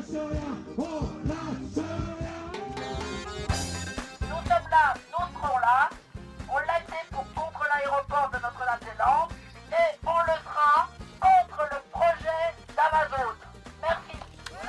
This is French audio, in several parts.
Nous sommes là, nous serons là. On l'a été contre l'aéroport de Notre-Dame-des-Landes et on le sera contre le projet d'Amazon. Merci.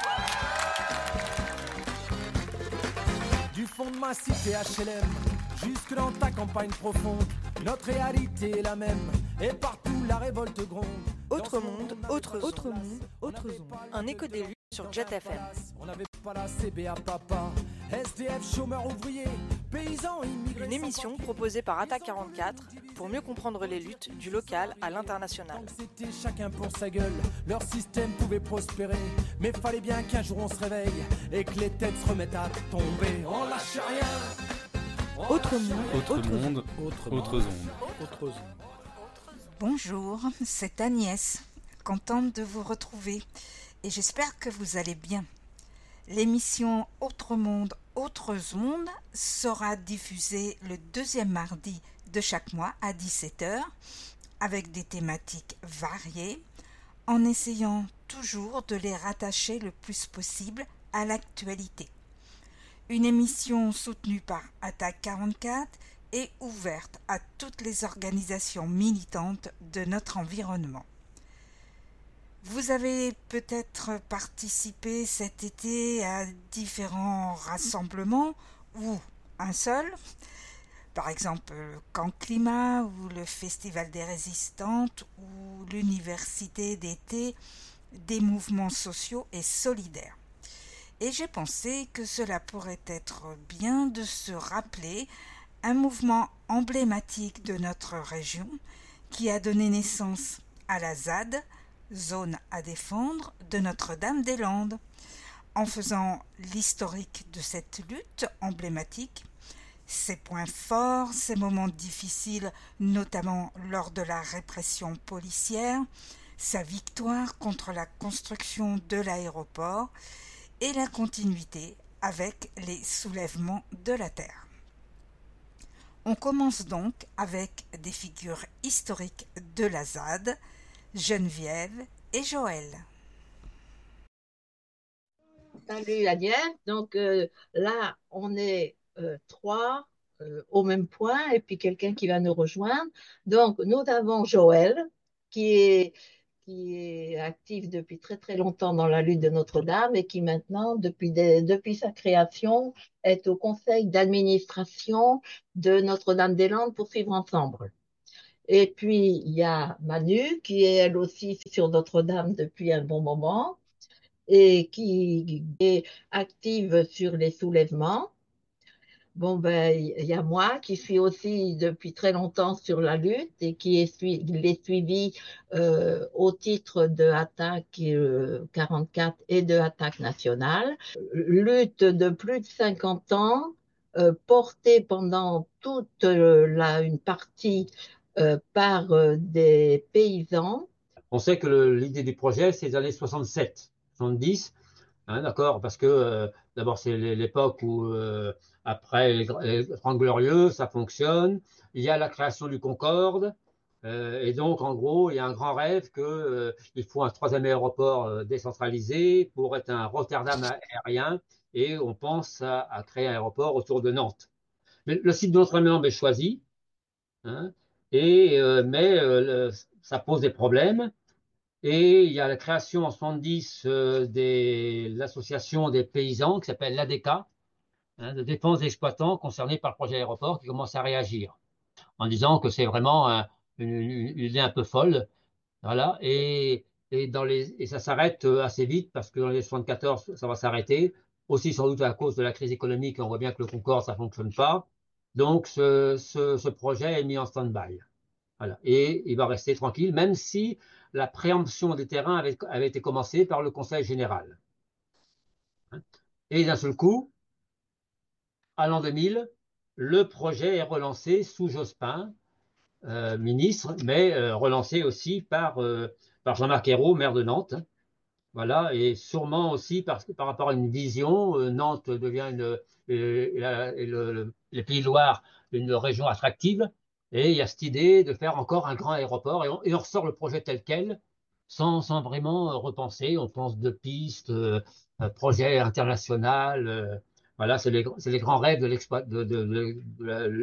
Du fond de ma cité HLM, jusque dans ta campagne profonde, notre réalité est la même, et partout la révolte gronde. Autre monde, autre monde, autre zone. Un écho des luttes sur Jet FM. On n'avait pas la CBA papa, SDF, chômeurs ouvriers, paysans immigrés. Une émission proposée par Attaque 44 pour mieux comprendre les luttes du local à l'international. C'était chacun pour sa gueule, leur système pouvait prospérer, mais fallait bien qu'un jour on se réveille et que les têtes se remettent à tomber. On lâche rien. Autre monde, autre zone. Bonjour, c'est Agnès, contente de vous retrouver et j'espère que vous allez bien. L'émission Autre monde, autre zone sera diffusée le deuxième mardi de chaque mois à 17h avec des thématiques variées en essayant toujours de les rattacher le plus possible à l'actualité. Une émission soutenue par Attaque 44 et ouverte à toutes les organisations militantes de notre environnement. Vous avez peut-être participé cet été à différents rassemblements ou un seul, par exemple le Camp Climat ou le Festival des Résistantes ou l'Université d'été des mouvements sociaux et solidaires. Et j'ai pensé que cela pourrait être bien de se rappeler un mouvement emblématique de notre région qui a donné naissance à la ZAD, Zone à défendre, de Notre-Dame-des-Landes, en faisant l'historique de cette lutte emblématique, ses points forts, ses moments difficiles, notamment lors de la répression policière, sa victoire contre la construction de l'aéroport et la continuité avec les soulèvements de la terre. On commence donc avec des figures historiques de la ZAD, Geneviève et Joël. Salut Agnès, donc là on est trois au même point et puis quelqu'un qui va nous rejoindre. Donc nous avons Joël qui est actif depuis très très longtemps dans la lutte de Notre-Dame et qui maintenant, depuis sa création, est au conseil d'administration de Notre-Dame-des-Landes pour suivre ensemble. Et puis, il y a Manu, qui est elle aussi sur Notre-Dame depuis un bon moment et qui est active sur les soulèvements. Bon, ben, il y a moi qui suis aussi depuis très longtemps sur la lutte et qui l'ai suivi au titre de Attaque 44 et de Attaque nationale. Lutte de plus de 50 ans, portée pendant toute une partie par des paysans. On sait que l'idée du projet, c'est les années 67, 70. Hein, d'accord, parce que d'abord c'est l'époque où après les Trente Glorieux, ça fonctionne. Il y a la création du Concorde, et donc en gros il y a un grand rêve que il faut un troisième aéroport décentralisé pour être un Rotterdam aérien, et on pense à créer un aéroport autour de Nantes. Mais le site de Notre-Dame est choisi, hein, mais ça pose des problèmes. Et il y a la création en 70 de l'association des paysans qui s'appelle l'ADECA, hein, de défense des exploitants concernés par le projet aéroport, qui commence à réagir en disant que c'est vraiment une idée un peu folle. Voilà. Et ça s'arrête assez vite parce que dans les 74, ça va s'arrêter. Aussi sans doute à cause de la crise économique, on voit bien que le Concorde, ça ne fonctionne pas. Donc ce projet est mis en stand-by. Voilà. Et il va rester tranquille, même si la préemption des terrains avait été commencée par le Conseil général. Et d'un seul coup, à l'an 2000, le projet est relancé sous Jospin, ministre, mais relancé aussi par Jean-Marc Ayrault, maire de Nantes. Voilà, et sûrement aussi par rapport à une vision, Nantes devient les Pays de Loire une région attractive. Et il y a cette idée de faire encore un grand aéroport, et on ressort le projet tel quel, sans vraiment repenser. On pense de pistes, projet international. Voilà, c'est les grands rêves de l'exploit, de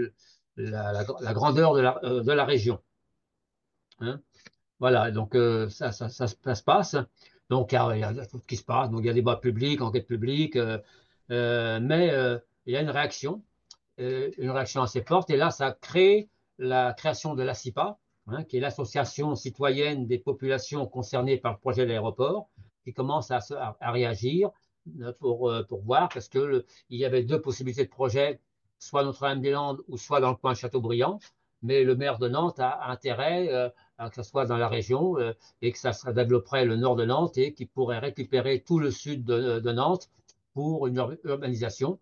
la grandeur de la région. Hein. Voilà, donc ça se passe. Donc il y a tout ce qui se passe. Donc il y a débat public, enquête publique, mais il y a une réaction assez forte. Et là, ça crée la création de l'ACIPA, hein, qui est l'association citoyenne des populations concernées par le projet de l'aéroport, qui commence à réagir pour voir, parce que il y avait deux possibilités de projet, soit Notre-Dame-des-Landes ou soit dans le coin de Châteaubriand. Mais le maire de Nantes a intérêt à que ça soit dans la région et que ça développerait le nord de Nantes et qu'il pourrait récupérer tout le sud de Nantes pour une urbanisation.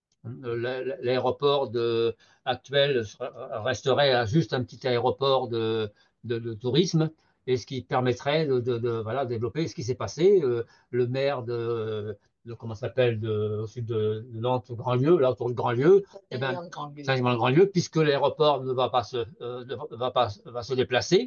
L'aéroport actuel resterait à juste un petit aéroport de tourisme, et ce qui permettrait voilà, développer ce qui s'est passé. Le maire comment ça s'appelle, au sud de Nantes, Grandlieu, là autour de Grandlieu, eh ben, Saint-Germain-de-Grandlieu, puisque l'aéroport ne va pas va se déplacer,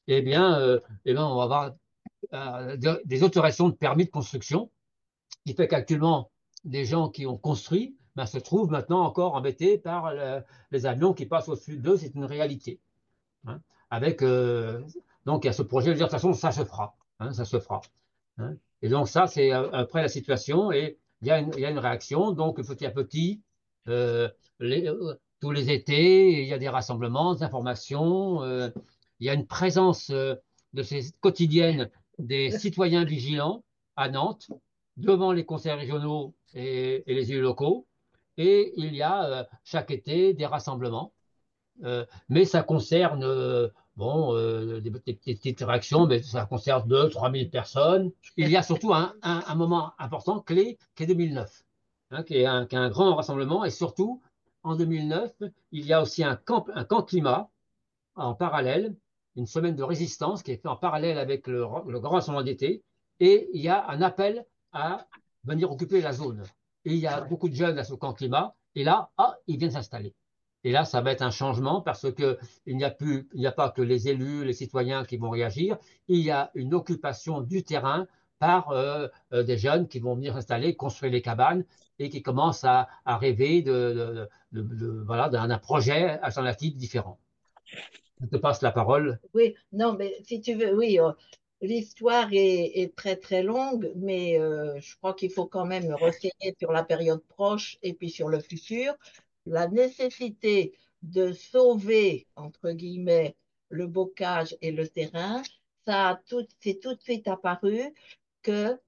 eh bien, on va avoir des autorisations de permis de construction, qui fait qu'actuellement, des gens qui ont construit ben, se trouvent maintenant encore embêtés par les avions qui passent au-dessus d'eux. C'est une réalité. Hein. Avec, donc, il y a ce projet de dire, de toute façon, ça se fera. Hein, ça se fera. Hein. Et donc, ça, c'est après la situation. Et il y a une réaction. Donc, petit à petit, euh, tous les étés, il y a des rassemblements, des informations. Il y a une présence de ces quotidiennes des citoyens vigilants à Nantes, devant les conseils régionaux et les élus locaux. Et il y a chaque été des rassemblements. Mais ça concerne bon, des petites réactions, mais ça concerne 2 000 à 3 000 personnes. Il y a surtout un moment important, clé, qui est 2009, hein, qui est un grand rassemblement. Et surtout, en 2009, il y a aussi un camp climat en parallèle, une semaine de résistance qui est fait en parallèle avec le grand rassemblement d'été. Et il y a un appel à venir occuper la zone. Et il y a beaucoup de jeunes à ce camp climat. Et là, ils viennent s'installer. Et là, ça va être un changement parce que il n'y a pas que les élus, les citoyens qui vont réagir. Il y a une occupation du terrain par des jeunes qui vont venir s'installer, construire les cabanes et qui commencent à rêver voilà, d'un projet alternatif différent. Je te passe la parole. Oui, non, mais si tu veux, oui, l'histoire est très très longue, mais je crois qu'il faut quand même renseigner sur la période proche et puis sur le futur. La nécessité de sauver, entre guillemets, le bocage et le terrain, c'est tout de suite apparu que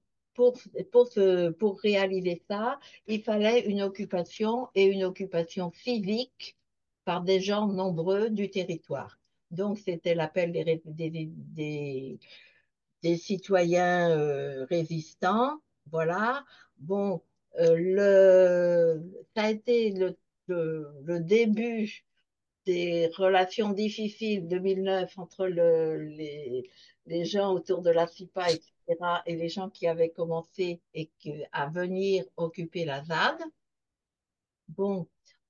pour réaliser ça, il fallait une occupation et une occupation physique par des gens nombreux du territoire. Donc, c'était l'appel des citoyens résistants. Voilà. Bon, ça a été le début des relations difficiles 2009 entre les gens autour de la CIPA, etc., et les gens qui avaient commencé à venir occuper la ZAD. Bon,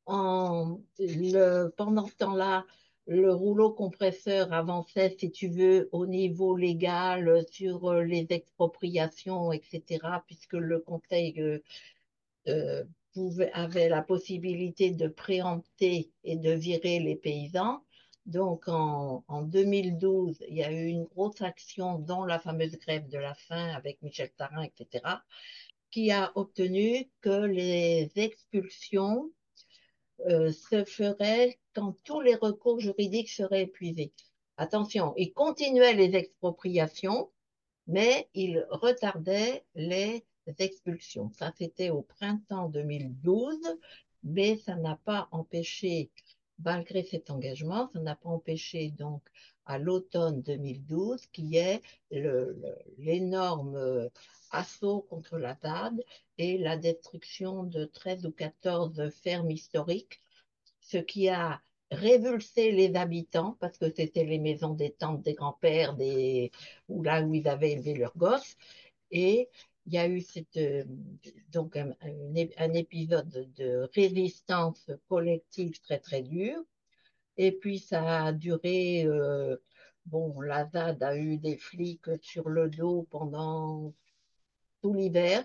pendant ce temps-là, le rouleau compresseur avançait, si tu veux, au niveau légal sur les expropriations, etc., puisque le Conseil euh, avait la possibilité de préempter et de virer les paysans. Donc en 2012, il y a eu une grosse action, dont la fameuse grève de la faim avec Michel Tarin, etc., qui a obtenu que les expulsions se ferait quand tous les recours juridiques seraient épuisés. Attention, il continuait les expropriations, mais il retardait les expulsions. Ça, c'était au printemps 2012, mais ça n'a pas empêché, malgré cet engagement, ça n'a pas empêché donc à l'automne 2012 qu'il y ait l'énorme assaut contre la ZAD et la destruction de 13 ou 14 fermes historiques, ce qui a révulsé les habitants parce que c'était les maisons des tantes, des grands-pères, ou là où ils avaient élevé leurs gosses. Et il y a eu donc un épisode de résistance collective très très dur. Et puis ça a duré bon, la ZAD a eu des flics sur le dos pendant tout l'hiver,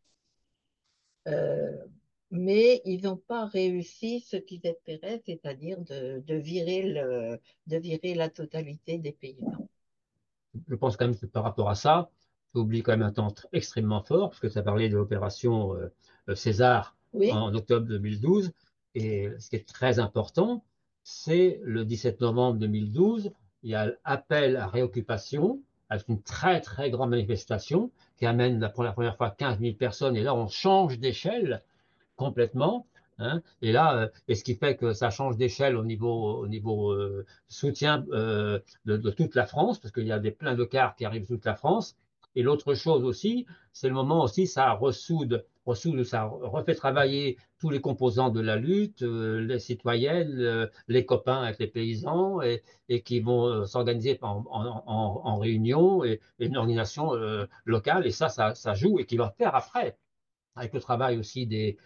euh, mais ils n'ont pas réussi ce qu'ils espéraient, c'est-à-dire de virer la totalité des paysans. Je pense quand même que par rapport à ça, tu oublies quand même un temps extrêmement fort, parce que tu as parlé de l'opération César Oui, en octobre 2012. Et ce qui est très important, c'est le 17 novembre 2012, il y a l'appel à réoccupation, avec une très très grande manifestation qui amène pour la première fois 15 000 personnes. Et là, on change d'échelle complètement. Hein. Et là, et ce qui fait que ça change d'échelle au niveau soutien de toute la France, parce qu'il y a plein de cars qui arrivent de toute la France. Et l'autre chose aussi, c'est le moment aussi, ça ressoude, ça refait travailler tous les composants de la lutte, les citoyennes, les copains avec les paysans, et qui vont s'organiser en réunion et une organisation locale. Et ça joue et qui va faire après avec le travail aussi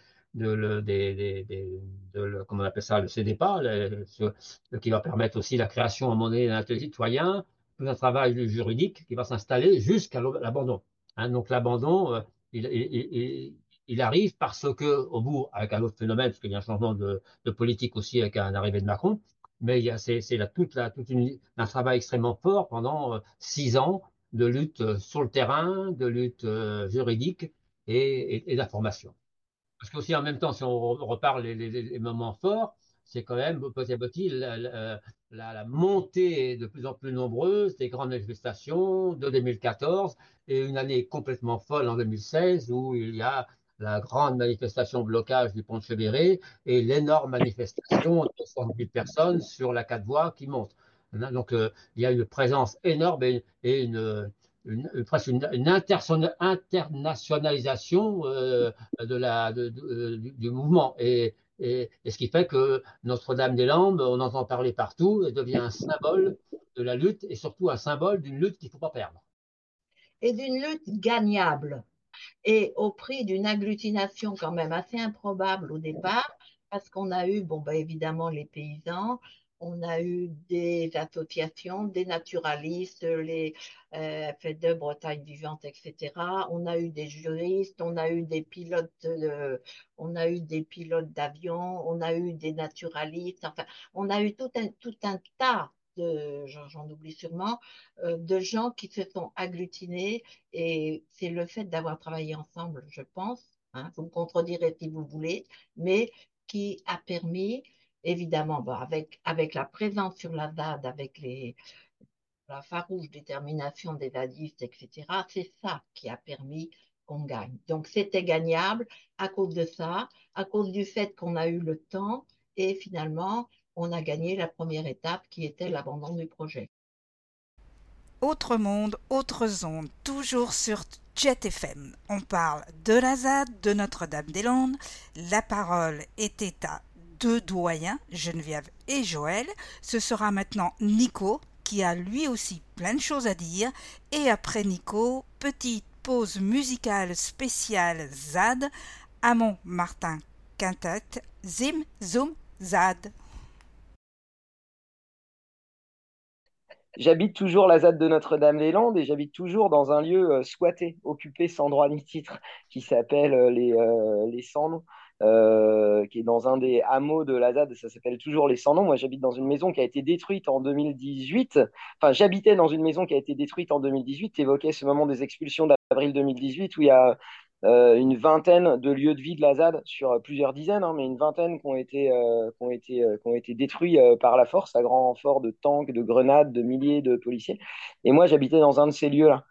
comment on appelle ça, le CDPA, qui va permettre aussi la création à un moment donné d'un atelier citoyen, tout un travail juridique qui va s'installer jusqu'à l'abandon. Hein, donc l'abandon, il, il- il- il arrive parce que, au bout, avec un autre phénomène, parce qu'il y a un changement de politique aussi avec l'arrivée de Macron, mais c'est un travail extrêmement fort pendant 6 ans de lutte sur le terrain, de lutte juridique et d'information. Parce qu'aussi en même temps, si on reparle les moments forts, c'est quand même petit à petit la montée de plus en plus nombreuse des grandes manifestations de 2014 et une année complètement folle en 2016 où il y a la grande manifestation blocage du pont de Chevéré et l'énorme manifestation de 60 000 personnes sur la 4 voies qui monte. Donc il y a une présence énorme et presque une internationalisation du mouvement. Et ce qui fait que Notre-Dame-des-Landes, on entend parler partout, et devient un symbole de la lutte et surtout un symbole d'une lutte qu'il ne faut pas perdre. et d'une lutte gagnable, et au prix d'une agglutination quand même assez improbable au départ, parce qu'on a eu, bon, bah, évidemment, les paysans, on a eu des associations, des naturalistes, les Fêtes de Bretagne vivante, etc. On a eu des juristes, on a eu des pilotes d'avion, on a eu des naturalistes, enfin, on a eu tout un tas j'en oublie sûrement, de gens qui se sont agglutinés, et c'est le fait d'avoir travaillé ensemble, je pense, hein, vous me contredirez si vous voulez, mais qui a permis, évidemment, bon, avec la présence sur la ZAD, la farouche détermination des zadistes, etc., c'est ça qui a permis qu'on gagne. Donc c'était gagnable à cause de ça, à cause du fait qu'on a eu le temps, et finalement, on a gagné la première étape qui était l'abandon du projet. Autre monde, autres ondes, toujours sur Jet FM. On parle de la ZAD, de Notre-Dame-des-Landes. La parole était à deux doyens, Geneviève et Joël. Ce sera maintenant Nico, qui a lui aussi plein de choses à dire. Et après Nico, petite pause musicale spéciale ZAD, Amon Martin Quintet, Zim Zoom ZAD. J'habite toujours la ZAD de Notre-Dame-des-Landes et j'habite toujours dans un lieu squatté, occupé sans droit ni titre, qui s'appelle les Sans Noms, qui est dans un des hameaux de la ZAD. Ça s'appelle toujours les Sans Noms. Moi, j'habite dans une maison qui a été détruite en 2018. Enfin, j'habitais dans une maison qui a été détruite en 2018. Tu évoquais ce moment des expulsions d'avril 2018 où il y a une vingtaine de lieux de vie de la ZAD sur plusieurs dizaines, hein, mais une vingtaine qui ont été détruits par la force, à grand renfort de tanks, de grenades, de milliers de policiers. Et moi, j'habitais dans un de ces lieux-là.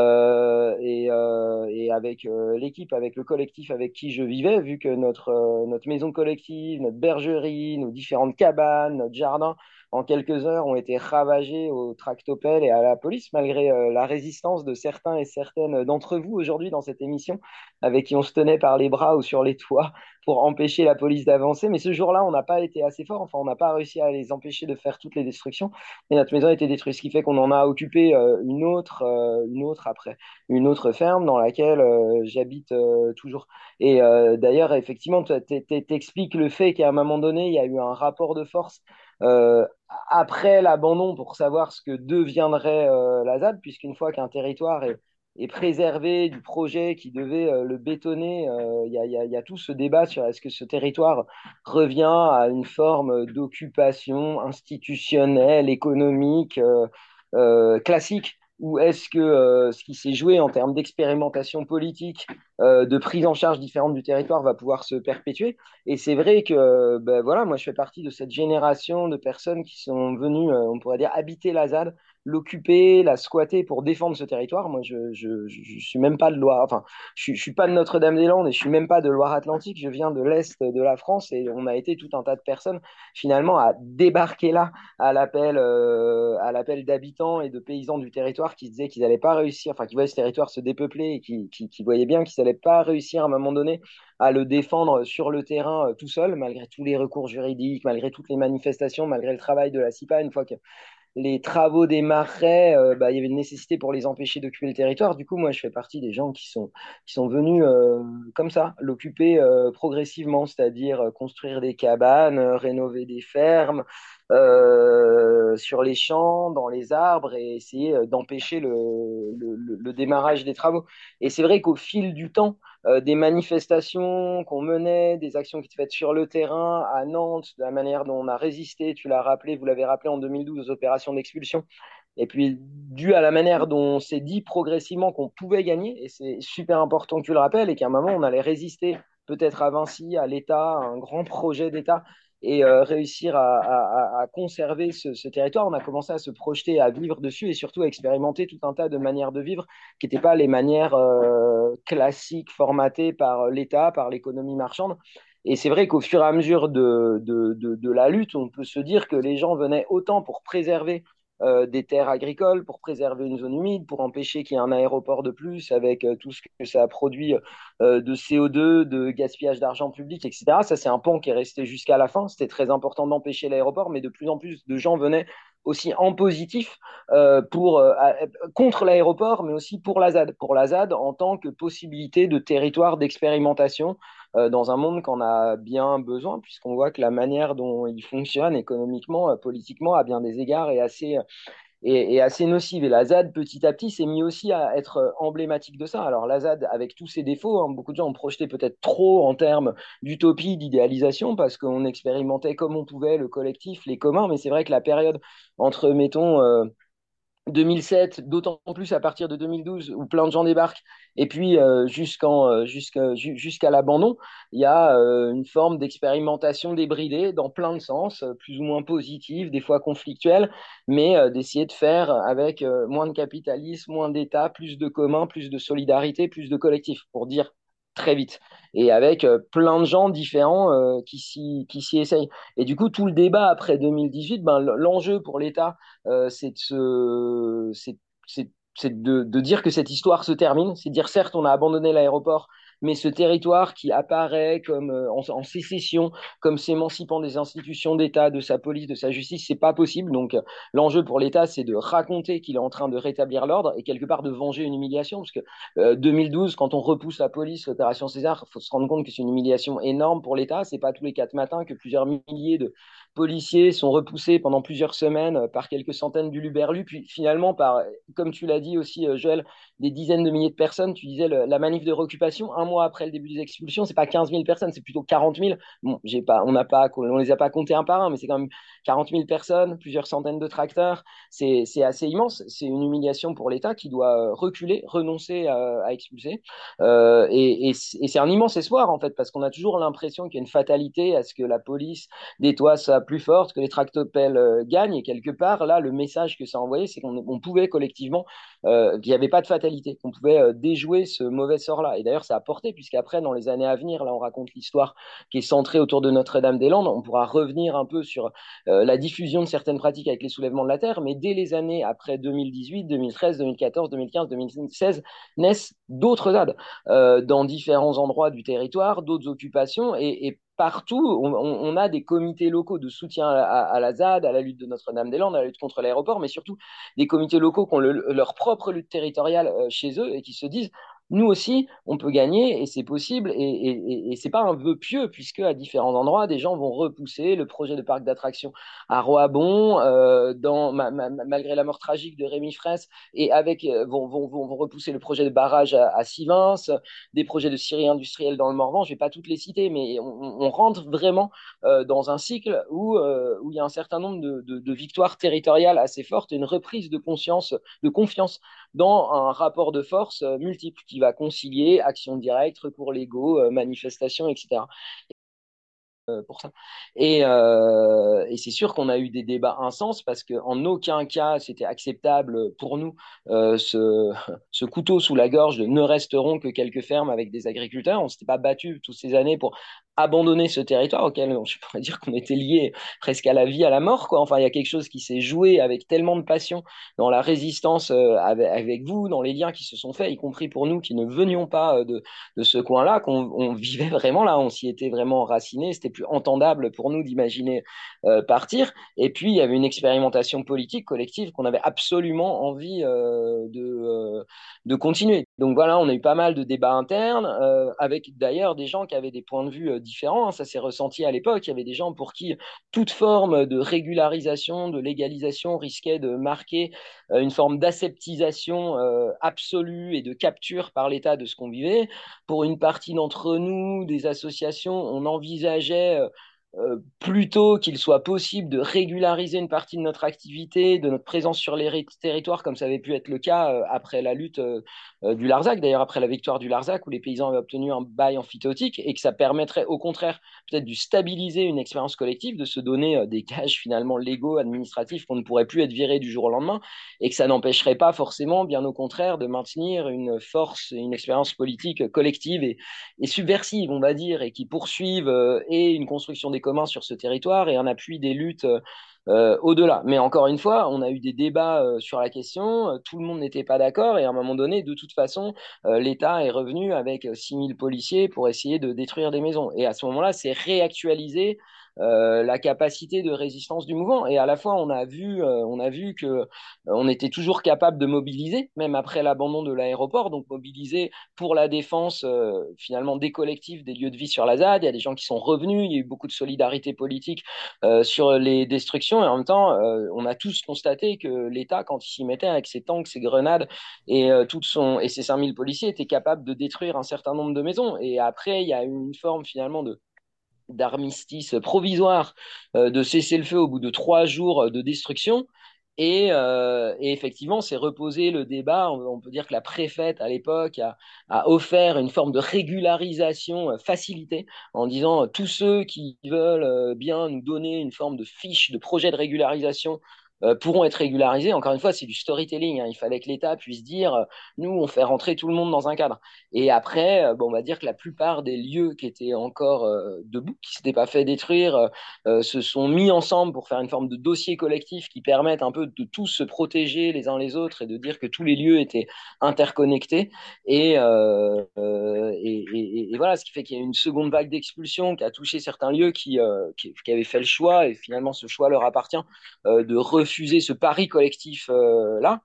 Et avec l'équipe, avec le collectif avec qui je vivais, vu que notre maison collective, notre bergerie, nos différentes cabanes, notre jardin, en quelques heures, ont été ravagés au tractopelle et à la police, malgré la résistance de certains et certaines d'entre vous aujourd'hui dans cette émission, avec qui on se tenait par les bras ou sur les toits pour empêcher la police d'avancer. Mais ce jour-là, on n'a pas été assez fort. Enfin, on n'a pas réussi à les empêcher de faire toutes les destructions. Et notre maison a été détruite, ce qui fait qu'on en a occupé une autre après, une autre ferme dans laquelle j'habite toujours. Et d'ailleurs, effectivement, tu expliques le fait qu'à un moment donné, il y a eu un rapport de force euh, après l'abandon pour savoir ce que deviendrait la ZAD, puisqu'une fois qu'un territoire est préservé du projet qui devait le bétonner, il y a tout ce débat sur est-ce que ce territoire revient à une forme d'occupation institutionnelle, économique, classique, ou est-ce que ce qui s'est joué en termes d'expérimentation politique, de prise en charge différente du territoire va pouvoir se perpétuer? Et c'est vrai que ben voilà, moi je fais partie de cette génération de personnes qui sont venues, on pourrait dire, habiter la ZAD, l'occuper, la squatter pour défendre ce territoire. Moi, je suis même pas de Loire, enfin, je suis pas de Notre-Dame-des-Landes et je suis même pas de Loire-Atlantique. Je viens de l'est de la France et on a été tout un tas de personnes finalement à débarquer là à l'appel d'habitants et de paysans du territoire qui disaient qu'ils n'allaient pas réussir, enfin qui voyaient ce territoire se dépeupler et qui voyaient bien qu'ils n'allaient pas réussir à un moment donné à le défendre sur le terrain tout seul, malgré tous les recours juridiques, malgré toutes les manifestations, malgré le travail de la CIPA. Une fois que les travaux démarraient, bah, il y avait une nécessité pour les empêcher d'occuper le territoire. Du coup, moi, je fais partie des gens qui sont venus comme ça, l'occuper progressivement, c'est-à-dire construire des cabanes, rénover des fermes sur les champs, dans les arbres et essayer d'empêcher le démarrage des travaux. Et c'est vrai qu'au fil du temps, des manifestations qu'on menait, des actions qui étaient faites sur le terrain, à Nantes, de la manière dont on a résisté, tu l'as rappelé, vous l'avez rappelé en 2012 aux opérations d'expulsion, et puis dû à la manière dont on s'est dit progressivement qu'on pouvait gagner, et c'est super important que tu le rappelles, et qu'à un moment on allait résister peut-être à Vinci, à l'État, à un grand projet d'État, et réussir à conserver ce territoire, on a commencé à se projeter, à vivre dessus et surtout à expérimenter tout un tas de manières de vivre qui n'étaient pas les manières classiques formatées par l'État, par l'économie marchande. Et c'est vrai qu'au fur et à mesure de la lutte, on peut se dire que les gens venaient autant pour préserver des terres agricoles, pour préserver une zone humide, pour empêcher qu'il y ait un aéroport de plus avec tout ce que ça a produit de CO2, de gaspillage d'argent public, etc. Ça, c'est un pan qui est resté jusqu'à la fin. C'était très important d'empêcher l'aéroport, mais de plus en plus de gens venaient aussi en positif contre l'aéroport, mais aussi pour la ZAD en tant que possibilité de territoire d'expérimentation dans un monde qu'on a bien besoin, puisqu'on voit que la manière dont il fonctionne économiquement, politiquement, à bien des égards, est assez nocive. Et la ZAD, petit à petit, s'est mis aussi à être emblématique de ça. Alors la ZAD, avec tous ses défauts, hein, beaucoup de gens ont projeté peut-être trop en termes d'utopie, d'idéalisation, parce qu'on expérimentait comme on pouvait le collectif, les communs, mais c'est vrai que la période entre, mettons, 2007, d'autant plus à partir de 2012 où plein de gens débarquent, et puis jusqu'à l'abandon, il y a une forme d'expérimentation débridée dans plein de sens, plus ou moins positive, des fois conflictuelle, mais d'essayer de faire avec moins de capitalisme, moins d'État, plus de commun, plus de solidarité, plus de collectif, pour dire très vite, et avec plein de gens différents qui s'y essayent. Et du coup, tout le débat après 2018, ben, l'enjeu pour l'État, c'est de dire que cette histoire se termine. C'est de dire, certes, on a abandonné l'aéroport, mais ce territoire qui apparaît comme en sécession, comme s'émancipant des institutions d'État, de sa police, de sa justice, c'est pas possible. Donc, l'enjeu pour l'État, c'est de raconter qu'il est en train de rétablir l'ordre et quelque part de venger une humiliation, parce que 2012, quand on repousse la police, l'opération César, il faut se rendre compte que c'est une humiliation énorme pour l'État. C'est pas tous les 4 matins que plusieurs milliers de policiers sont repoussés pendant plusieurs semaines par quelques centaines d'uluberlus, puis finalement par, comme tu l'as dit aussi, Joël, des dizaines de milliers de personnes. Tu disais la manif de réoccupation, un mois après le début des expulsions, c'est pas 15 000 personnes, c'est plutôt 40 000. Bon, on les a pas comptés un par un, mais c'est quand même 40 000 personnes, plusieurs centaines de tracteurs. C'est assez immense. C'est une humiliation pour l'État qui doit reculer, renoncer à expulser. Et c'est un immense espoir, en fait, parce qu'on a toujours l'impression qu'il y a une fatalité à ce que la police nettoie soit plus forte, que les tractopelles gagnent. Et quelque part, là, le message que ça envoyait, c'est qu'on pouvait collectivement, qu'il n'y avait pas de fatalité, qu'on pouvait déjouer ce mauvais sort-là. Et d'ailleurs, ça a porté, puisqu'après, dans les années à venir, là, on raconte l'histoire qui est centrée autour de Notre-Dame-des-Landes. On pourra revenir un peu sur la diffusion de certaines pratiques avec les soulèvements de la terre, mais dès les années après 2018, 2013, 2014, 2015, 2016, naissent d'autres ZAD dans différents endroits du territoire, d'autres occupations, et partout, on a des comités locaux de soutien à la ZAD, à la lutte de Notre-Dame-des-Landes, à la lutte contre l'aéroport, mais surtout des comités locaux qui ont leur propre lutte territoriale chez eux et qui se disent nous aussi, on peut gagner et c'est possible. Et c'est pas un vœu pieux, puisque à différents endroits, des gens vont repousser le projet de parc d'attractions à Roabon, malgré la mort tragique de Rémi Fraisse, et vont repousser le projet de barrage à Sivins, des projets de scierie industrielle dans le Morvan. Je vais pas toutes les citer, mais on rentre vraiment dans un cycle où il y a un certain nombre de victoires territoriales assez fortes et une reprise de conscience, de confiance dans un rapport de force multiple qui va concilier action directe, recours légaux, manifestations, etc. Pour ça. Et c'est sûr qu'on a eu des débats intenses parce qu'en aucun cas c'était acceptable pour nous ce couteau sous la gorge de ne resteront que quelques fermes avec des agriculteurs. On ne s'était pas battu toutes ces années pour abandonner ce territoire auquel je pourrais dire qu'on était lié presque à la vie, à la mort, quoi. Enfin, il y a quelque chose qui s'est joué avec tellement de passion dans la résistance avec vous, dans les liens qui se sont faits, y compris pour nous qui ne venions pas de ce coin-là, qu'on vivait vraiment là, on s'y était vraiment enraciné, c'était plus entendable pour nous d'imaginer partir. Et puis, il y avait une expérimentation politique collective qu'on avait absolument envie de continuer. Donc voilà, on a eu pas mal de débats internes, avec d'ailleurs des gens qui avaient des points de vue différents. Hein, ça s'est ressenti à l'époque. Il y avait des gens pour qui toute forme de régularisation, de légalisation risquait de marquer une forme d'aseptisation absolue et de capture par l'État de ce qu'on vivait. Pour une partie d'entre nous, des associations, on envisageait plutôt qu'il soit possible de régulariser une partie de notre activité, de notre présence sur les territoires, comme ça avait pu être le cas après la lutte du Larzac, d'ailleurs après la victoire du Larzac, où les paysans avaient obtenu un bail amphithéotique, et que ça permettrait au contraire peut-être de stabiliser une expérience collective, de se donner des gages finalement légaux, administratifs, qu'on ne pourrait plus être viré du jour au lendemain, et que ça n'empêcherait pas forcément, bien au contraire, de maintenir une force, une expérience politique collective et subversive, on va dire, et qui poursuivent et une construction des communs sur ce territoire et un appui des luttes au-delà. Mais encore une fois, on a eu des débats sur la question, tout le monde n'était pas d'accord et à un moment donné, de toute façon, l'État est revenu avec 6000 policiers pour essayer de détruire des maisons. Et à ce moment-là, c'est réactualiser la capacité de résistance du mouvement. Et à la fois, on a vu que on était toujours capable de mobiliser, même après l'abandon de l'aéroport, donc mobiliser pour la défense finalement des collectifs, des lieux de vie sur la ZAD. Il y a des gens qui sont revenus, il y a eu beaucoup de solidarité politique sur les destructions, et en même temps, on a tous constaté que l'État, quand il s'y mettait avec ses tanks, ses grenades et ses 5000 policiers, était capable de détruire un certain nombre de maisons. Et après, il y a eu une forme finalement d'armistice provisoire, de cessez-le-feu au bout de 3 jours de destruction. Et effectivement, c'est reposé le débat. On peut dire que la préfète à l'époque a offert une forme de régularisation facilitée en disant tous ceux qui veulent bien nous donner une forme de fiche, de projet de régularisation pourront être régularisés. Encore une fois, c'est du storytelling. Hein. Il fallait que l'État puisse dire nous, on fait rentrer tout le monde dans un cadre. Et après, on va dire que la plupart des lieux qui étaient encore debout, qui ne s'étaient pas fait détruire, se sont mis ensemble pour faire une forme de dossier collectif qui permette un peu de tous se protéger les uns les autres et de dire que tous les lieux étaient interconnectés. Et voilà, ce qui fait qu'il y a une seconde vague d'expulsion qui a touché certains lieux qui avaient fait le choix, et finalement ce choix leur appartient, de refuser ce pari collectif là.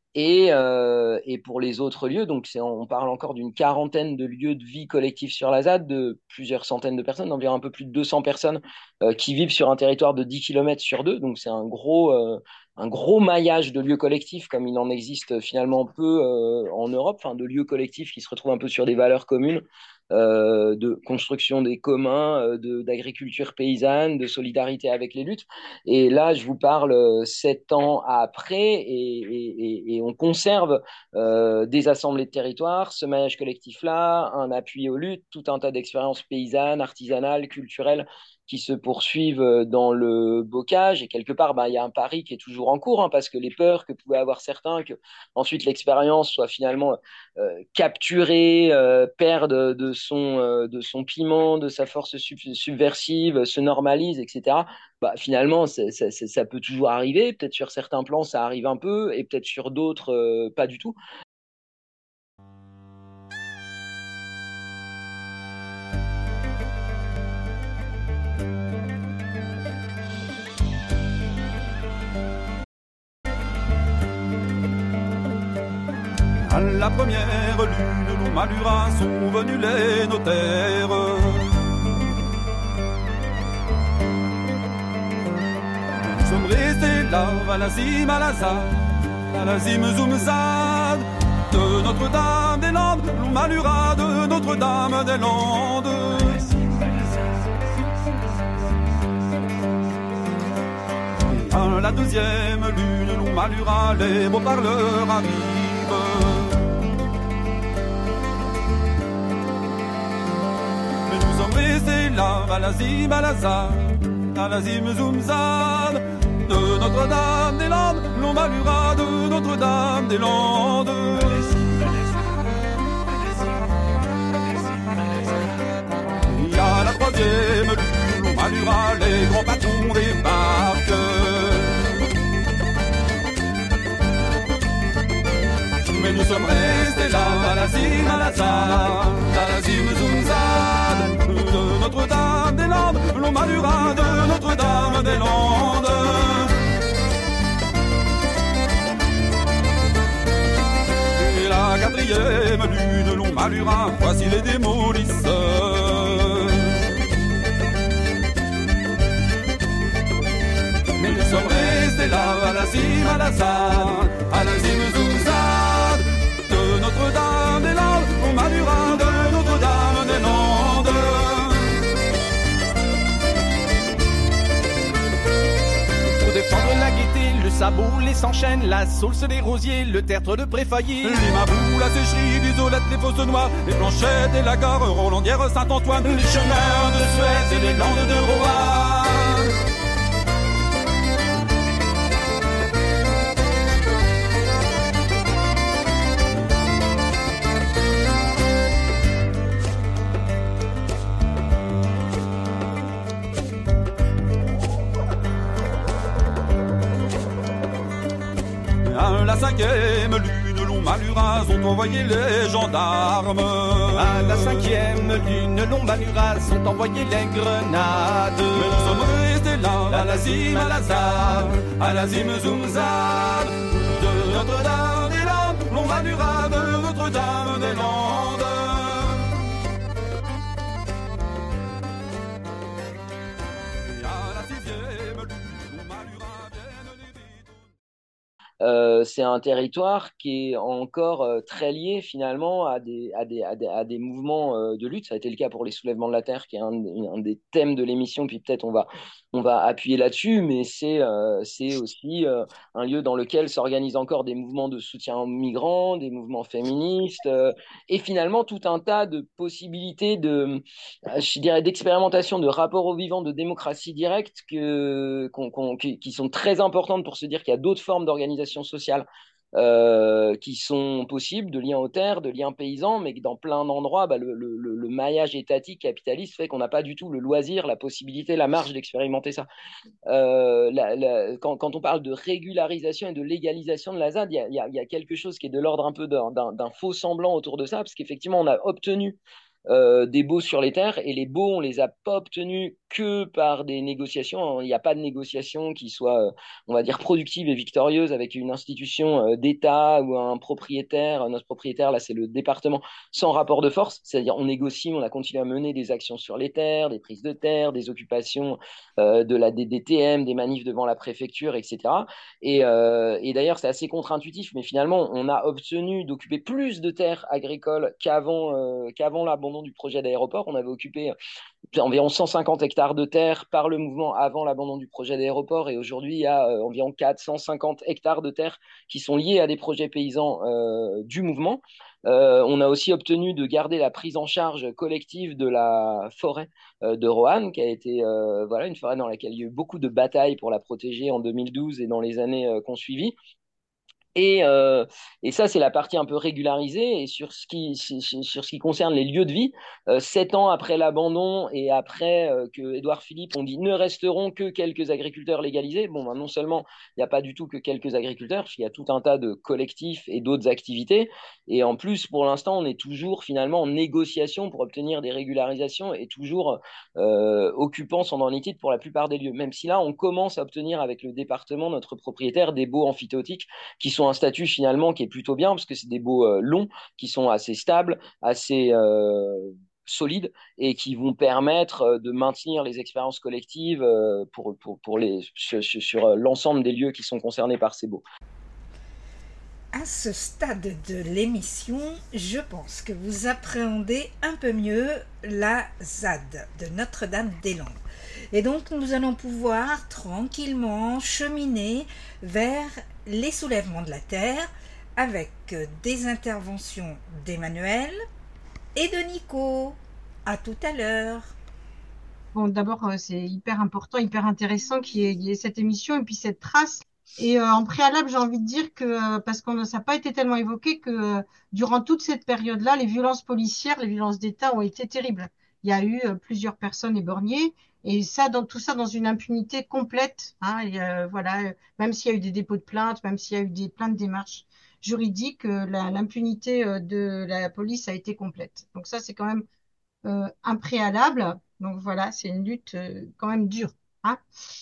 Et pour les autres lieux, donc on parle encore d'une quarantaine de lieux de vie collectifs sur la ZAD, de plusieurs centaines de personnes, d'environ un peu plus de 200 personnes qui vivent sur un territoire de 10 km sur 2. Donc c'est un gros maillage de lieux collectifs, comme il en existe finalement peu en Europe, enfin, de lieux collectifs qui se retrouvent un peu sur des valeurs communes, de construction des communs, d'agriculture paysanne, de solidarité avec les luttes. Et là, je vous parle 7 ans après, et on conserve des assemblées de territoire, ce maillage collectif-là, un appui aux luttes, tout un tas d'expériences paysannes, artisanales, culturelles qui se poursuivent dans le bocage. Et quelque part, il y a un pari qui est toujours en cours, hein, parce que les peurs que pouvaient avoir certains, que ensuite l'expérience soit finalement capturée, perde de son piment, de sa force subversive, se normalise, etc. Finalement, ça peut toujours arriver. Peut-être sur certains plans, ça arrive un peu, et peut-être sur d'autres, pas du tout. À la première lune, Malurins sont venus les notaires. Nous sommes restés là, Valazim, Alazar, Alazim, Zoumzad, de Notre-Dame-des-Landes, Malura de Notre-Dame-des-Landes. À la deuxième lune, l'on Malura, les beaux parleurs arrivent. Mais nous sommes restés là, Valazim, Alazar, Alazim, Zoumzad, de Notre-Dame-des-Landes, l'on Malura de Notre-Dame-des-Landes. Et à la troisième lune, l'on Malura, les grands patrons débarquent. Mais nous sommes restés là, Valazim, Alazar, Alazim, Zoumzad, de Notre-Dame-des-Landes, l'on Malura de Notre-Dame-des-Landes. Et la quatrième lune, l'on Malura, voici les démolisseurs. Mais nous sommes restés là, Valazim, Alazar, Alazim, Zoumzad, de Notre-Dame-des-Landes, on Malura de Notre-Dame-des-Landes. Pour défendre la gaieté, le sabot, les s'enchaînent, la saulce, les rosiers, le tertre de préfaillis, les mabous, la sécherie, l'isolette, les fosses noires, les planchettes et la gare, Rolandière, Saint-Antoine, les chemins de Suez et les landes de Roanne. La cinquième lune, l'on Maluras ont envoyé les gendarmes. À la cinquième lune, l'on Maluras ont envoyé les grenades. Mais nous sommes restés là, Valazim, Alazar, Alazim, Zoumzad, de Notre-Dame-des-Landes, l'on Maluras de Notre-Dame-des-Landes. Et à la sixième lune, l'on Maluras viennent les c'est un territoire qui est encore très lié finalement à des mouvements de lutte. Ça a été le cas pour les soulèvements de la terre, qui est un des thèmes de l'émission, puis peut-être on va appuyer là-dessus, mais c'est aussi un lieu dans lequel s'organisent encore des mouvements de soutien aux migrants, des mouvements féministes, et finalement tout un tas de possibilités je dirais, d'expérimentation, de rapport au vivant, de démocratie directe qui sont très importantes pour se dire qu'il y a d'autres formes d'organisation sociale qui sont possibles, de liens aux terres, de liens paysans, mais que dans plein d'endroits, le maillage étatique capitaliste fait qu'on n'a pas du tout le loisir, la possibilité, la marge d'expérimenter ça. Quand on parle de régularisation et de légalisation de la ZAD, il y a quelque chose qui est de l'ordre un peu d'un faux semblant autour de ça, parce qu'effectivement, on a obtenu des baux sur les terres, et les baux, on les a pas obtenus que par des négociations. Il n'y a pas de négociation qui soit, on va dire, productive et victorieuse avec une institution d'État ou un propriétaire. Notre propriétaire, là, c'est le département, sans rapport de force. C'est-à-dire, on négocie, on a continué à mener des actions sur les terres, des prises de terre, des occupations de la DDTM, des manifs devant la préfecture, etc. Et d'ailleurs, c'est assez contre-intuitif, mais finalement, on a obtenu d'occuper plus de terres agricoles qu'avant l'abandon du projet d'aéroport. On avait occupé environ 150 hectares de terre par le mouvement avant l'abandon du projet d'aéroport, et aujourd'hui il y a environ 450 hectares de terre qui sont liés à des projets paysans du mouvement. On a aussi obtenu de garder la prise en charge collective de la forêt de Roanne, qui a été une forêt dans laquelle il y a eu beaucoup de batailles pour la protéger en 2012 et dans les années qu'on suivit. Et ça, c'est la partie un peu régularisée. Et sur ce qui concerne les lieux de vie, 7 ans après l'abandon et après que Édouard Philippe ont dit ne resteront que quelques agriculteurs légalisés. Bon, non seulement il n'y a pas du tout que quelques agriculteurs, puisqu'il y a tout un tas de collectifs et d'autres activités. Et en plus, pour l'instant, on est toujours finalement en négociation pour obtenir des régularisations et toujours occupant son titre pour la plupart des lieux. Même si là, on commence à obtenir avec le département, notre propriétaire, des baux amphithéotiques qui sont ont un statut finalement qui est plutôt bien parce que c'est des baux longs qui sont assez stables, assez solides et qui vont permettre de maintenir les expériences collectives sur l'ensemble des lieux qui sont concernés par ces baux. À ce stade de l'émission, je pense que vous appréhendez un peu mieux la ZAD de Notre-Dame-des-Landes. Et donc nous allons pouvoir tranquillement cheminer vers les soulèvements de la terre avec des interventions d'Emmanuel et de Nico. À tout à l'heure. Bon, d'abord, c'est hyper important, hyper intéressant qu'il y ait cette émission et puis cette trace. Et en préalable, j'ai envie de dire que, parce que ça n'a pas été tellement évoqué, que durant toute cette période-là, les violences policières, les violences d'État ont été terribles. Il y a eu plusieurs personnes éborgnées, et ça, tout ça dans une impunité complète. Hein, et, voilà, même s'il y a eu des dépôts de plaintes, même s'il y a eu plein de démarches juridiques, l'impunité de la police a été complète. Donc ça, c'est quand même un préalable. Donc voilà, c'est une lutte quand même dure. Hein.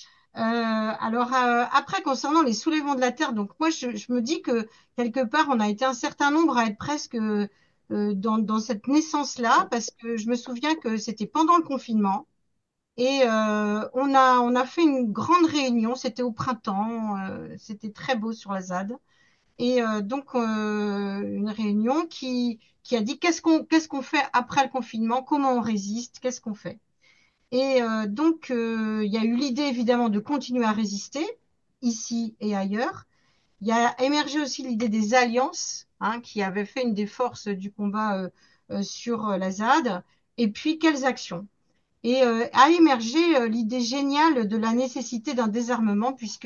Alors après, concernant les soulèvements de la terre, donc moi je me dis que quelque part on a été un certain nombre à être presque dans cette naissance-là, parce que je me souviens que c'était pendant le confinement et on a fait une grande réunion, c'était au printemps, c'était très beau sur la ZAD. Et donc, une réunion qui a dit qu'est-ce qu'on fait après le confinement, comment on résiste, qu'est-ce qu'on fait. Et donc, il y a eu l'idée évidemment de continuer à résister, ici et ailleurs. Il y a émergé aussi l'idée des alliances, hein, qui avaient fait une des forces du combat sur la ZAD. Et puis, quelles actions? Et a émergé l'idée géniale de la nécessité d'un désarmement, puisque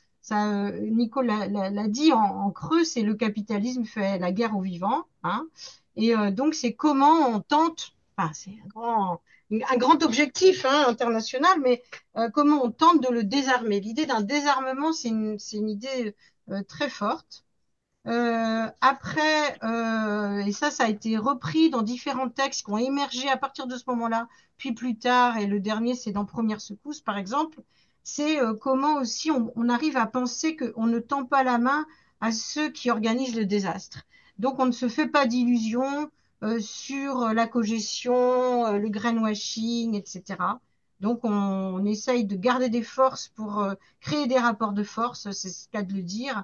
Nico l'a dit en creux, c'est le capitalisme fait la guerre aux vivants. Hein, et donc, c'est comment on tente, enfin, c'est un grand objectif hein, international, mais comment on tente de le désarmer. L'idée d'un désarmement, c'est une idée très forte. Après, et ça a été repris dans différents textes qui ont émergé à partir de ce moment-là, puis plus tard, et le dernier, c'est dans Première Secousse, par exemple, c'est comment aussi on arrive à penser qu'on ne tend pas la main à ceux qui organisent le désastre. Donc, on ne se fait pas d'illusions sur la cogestion, le greenwashing, etc. Donc, on essaye de garder des forces pour créer des rapports de force, c'est ce qu'a de le dire,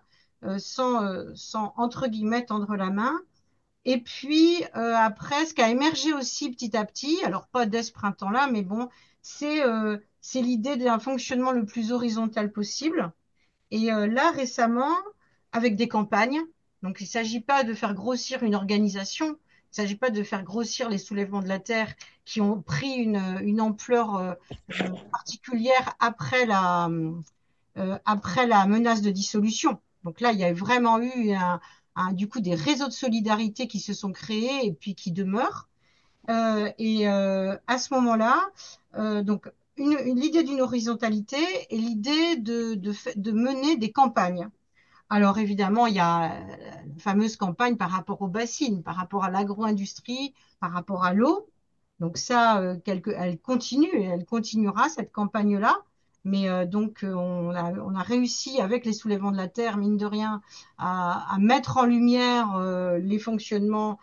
sans entre guillemets tendre la main. Et puis après, ce qui a émergé aussi petit à petit, alors pas dès ce printemps-là, mais bon, c'est l'idée d'un fonctionnement le plus horizontal possible. Et là, récemment, avec des campagnes, donc il ne s'agit pas de faire grossir une organisation, il ne s'agit pas de faire grossir les soulèvements de la terre qui ont pris une ampleur particulière après la menace de dissolution. Donc là, il y a vraiment eu du coup des réseaux de solidarité qui se sont créés et puis qui demeurent. Et à ce moment-là, donc l'idée d'une horizontalité et l'idée de mener des campagnes. Alors évidemment, il y a la fameuse campagne par rapport aux bassines, par rapport à l'agro-industrie, par rapport à l'eau. Donc ça, elle continue et elle continuera cette campagne-là. Mais donc on a réussi avec les soulèvements de la terre, mine de rien, à mettre en lumière les fonctionnements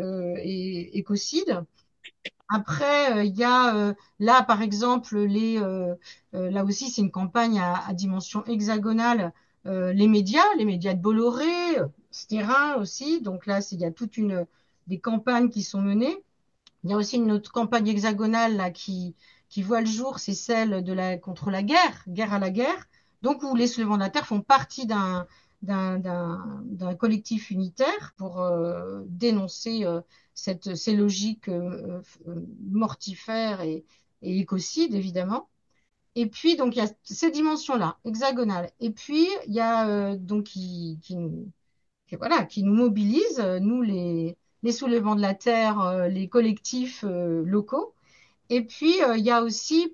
écocides. Après, il y a là, par exemple, là aussi, c'est une campagne à dimension hexagonale. Les médias de Bolloré, Sterrin aussi. Donc là, il y a des campagnes qui sont menées. Il y a aussi une autre campagne hexagonale là, qui voit le jour, c'est celle contre la guerre à la guerre. Donc où les soulèvements de la terre font partie d'un collectif unitaire pour dénoncer ces logiques mortifères et écocides, évidemment. Et puis, donc, il y a ces dimensions-là, hexagonales. Et puis, il y a donc qui nous mobilisent, nous, les soulèvements de la terre, les collectifs locaux. Et puis, il y a aussi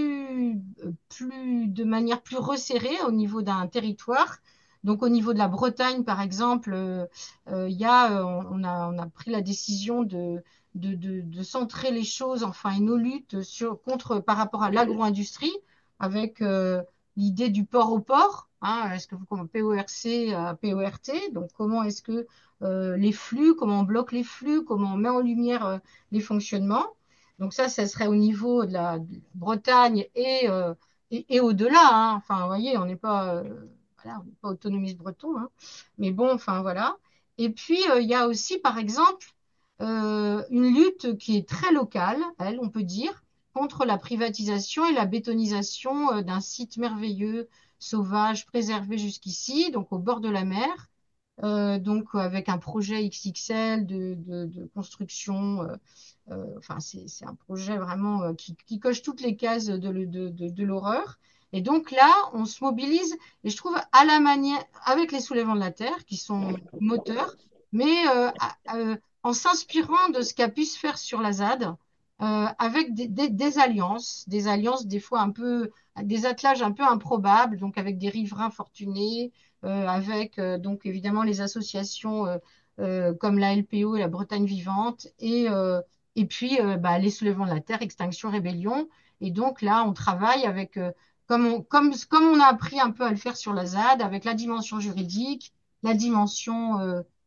de manière plus resserrée au niveau d'un territoire. Donc, au niveau de la Bretagne, par exemple, on a pris la décision de centrer les choses, enfin, et nos luttes par rapport à l'agro-industrie, avec l'idée du port au port, Hein, est-ce que vous comment PORC à PORT, donc comment est-ce que les flux, comment on bloque les flux, comment on met en lumière les fonctionnements. Donc ça serait au niveau de la Bretagne et au-delà. Hein. Enfin, vous voyez, voilà, on n'est pas autonomiste breton, hein. Mais bon, enfin voilà. Et puis il y a aussi, par exemple, une lutte qui est très locale, elle, on peut dire, contre la privatisation et la bétonisation d'un site merveilleux, sauvage, préservé jusqu'ici, donc au bord de la mer, donc avec un projet XXL de construction. Enfin, c'est un projet vraiment qui coche toutes les cases de l'horreur. Et donc là, on se mobilise, et je trouve à la manière, avec les soulèvements de la Terre, qui sont moteurs, mais en s'inspirant de ce qu'a pu se faire sur la ZAD, avec des alliances des fois un peu, des attelages un peu improbables, donc avec des riverains fortunés, avec donc évidemment les associations comme la LPO et la Bretagne Vivante, et puis bah, les soulèvements de la Terre, Extinction Rébellion. Et donc là, on travaille avec, comme on a appris un peu à le faire sur la ZAD, avec la dimension juridique, la dimension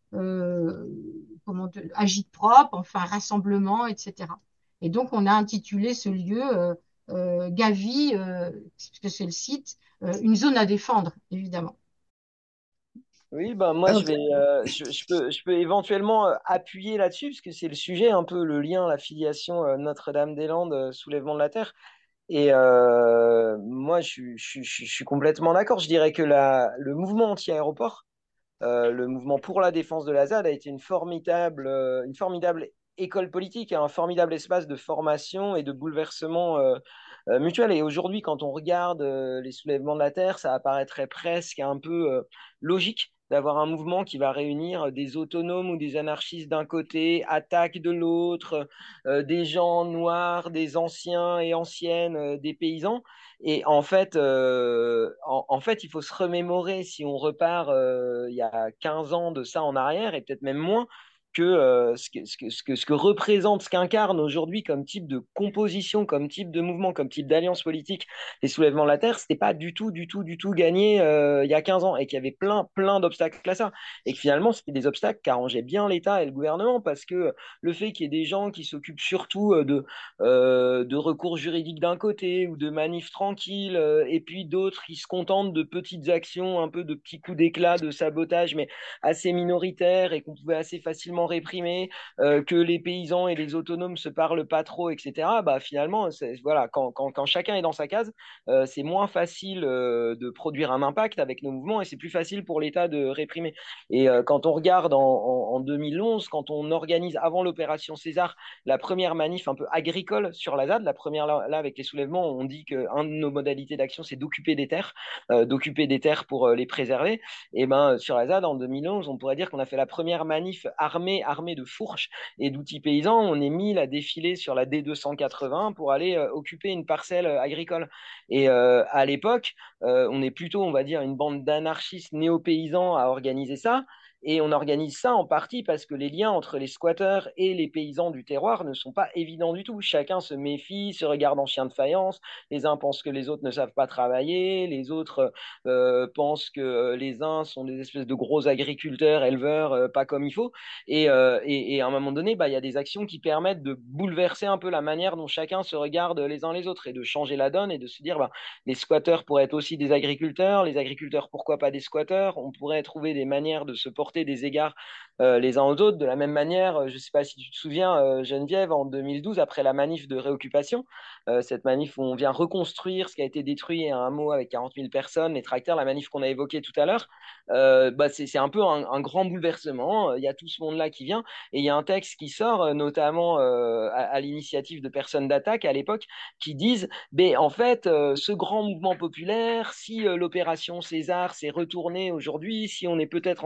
agite-propre, enfin rassemblement, etc. Et donc, on a intitulé ce lieu Gavi, puisque c'est le site, une zone à défendre, évidemment. Oui, ben moi Ok. je peux éventuellement appuyer là-dessus, parce que c'est le sujet, un peu le lien, la filiation Notre-Dame-des-Landes, soulèvement de la Terre. Et moi je suis complètement d'accord. Je dirais que le mouvement anti-aéroport, le mouvement pour la défense de la ZAD a été une formidable école politique, un formidable espace de formation et de bouleversement mutuel. Et aujourd'hui, quand on regarde les soulèvements de la Terre, ça apparaîtrait presque un peu logique d'avoir un mouvement qui va réunir des autonomes ou des anarchistes d'un côté, attaques de l'autre, des gens noirs, des anciens et anciennes, des paysans. Et en fait, il faut se remémorer, si on repart il y a 15 ans de ça en arrière, et peut-être même moins, que ce que représente, ce qu'incarne aujourd'hui comme type de composition, comme type de mouvement, comme type d'alliance politique, les soulèvements de la Terre, c'était pas du tout gagné il y a 15 ans, et qu'il y avait plein d'obstacles à ça. Et que finalement, c'était des obstacles qui arrangeaient bien l'État et le gouvernement, parce que le fait qu'il y ait des gens qui s'occupent surtout de recours juridiques d'un côté ou de manifs tranquilles, et puis d'autres qui se contentent de petites actions, un peu de petits coups d'éclat, de sabotage, mais assez minoritaires et qu'on pouvait assez facilement réprimer, que les paysans et les autonomes se parlent pas trop, etc. Bah finalement, voilà, quand chacun est dans sa case, c'est moins facile de produire un impact avec nos mouvements, et c'est plus facile pour l'État de réprimer. Et quand on regarde en 2011, quand on organise avant l'opération César la première manif un peu agricole sur la ZAD, la première là avec les soulèvements, on dit qu'une de nos modalités d'action, c'est d'occuper des terres pour les préserver. Et ben sur la ZAD en 2011, on pourrait dire qu'on a fait la première manif armée de fourches et d'outils paysans. On est 1000 à défiler sur la D280 pour aller occuper une parcelle agricole. Et à l'époque, on est plutôt, on va dire, une bande d'anarchistes néo-paysans à organiser ça. Et on organise ça en partie parce que les liens entre les squatteurs et les paysans du terroir ne sont pas évidents du tout. Chacun se méfie, se regarde en chien de faïence. Les uns pensent que les autres ne savent pas travailler, les autres pensent que les uns sont des espèces de gros agriculteurs, éleveurs, pas comme il faut. Et à un moment donné, bah, y a des actions qui permettent de bouleverser un peu la manière dont chacun se regarde les uns les autres, et de changer la donne, et de se dire, bah, les squatteurs pourraient être aussi des agriculteurs, les agriculteurs, pourquoi pas des squatteurs. On pourrait trouver des manières de se porter des égards les uns aux autres. De la même manière, je ne sais pas si tu te souviens, Geneviève, en 2012, après la manif de réoccupation, cette manif où on vient reconstruire ce qui a été détruit, un mot avec 40 000 personnes, les tracteurs, la manif qu'on a évoquée tout à l'heure, bah c'est un peu un grand bouleversement. Il y a tout ce monde-là qui vient, et il y a un texte qui sort, notamment à l'initiative de personnes d'attaque à l'époque, qui disent, ben, en fait, ce grand mouvement populaire, si l'opération César s'est retournée aujourd'hui, si on est peut-être en train de gagner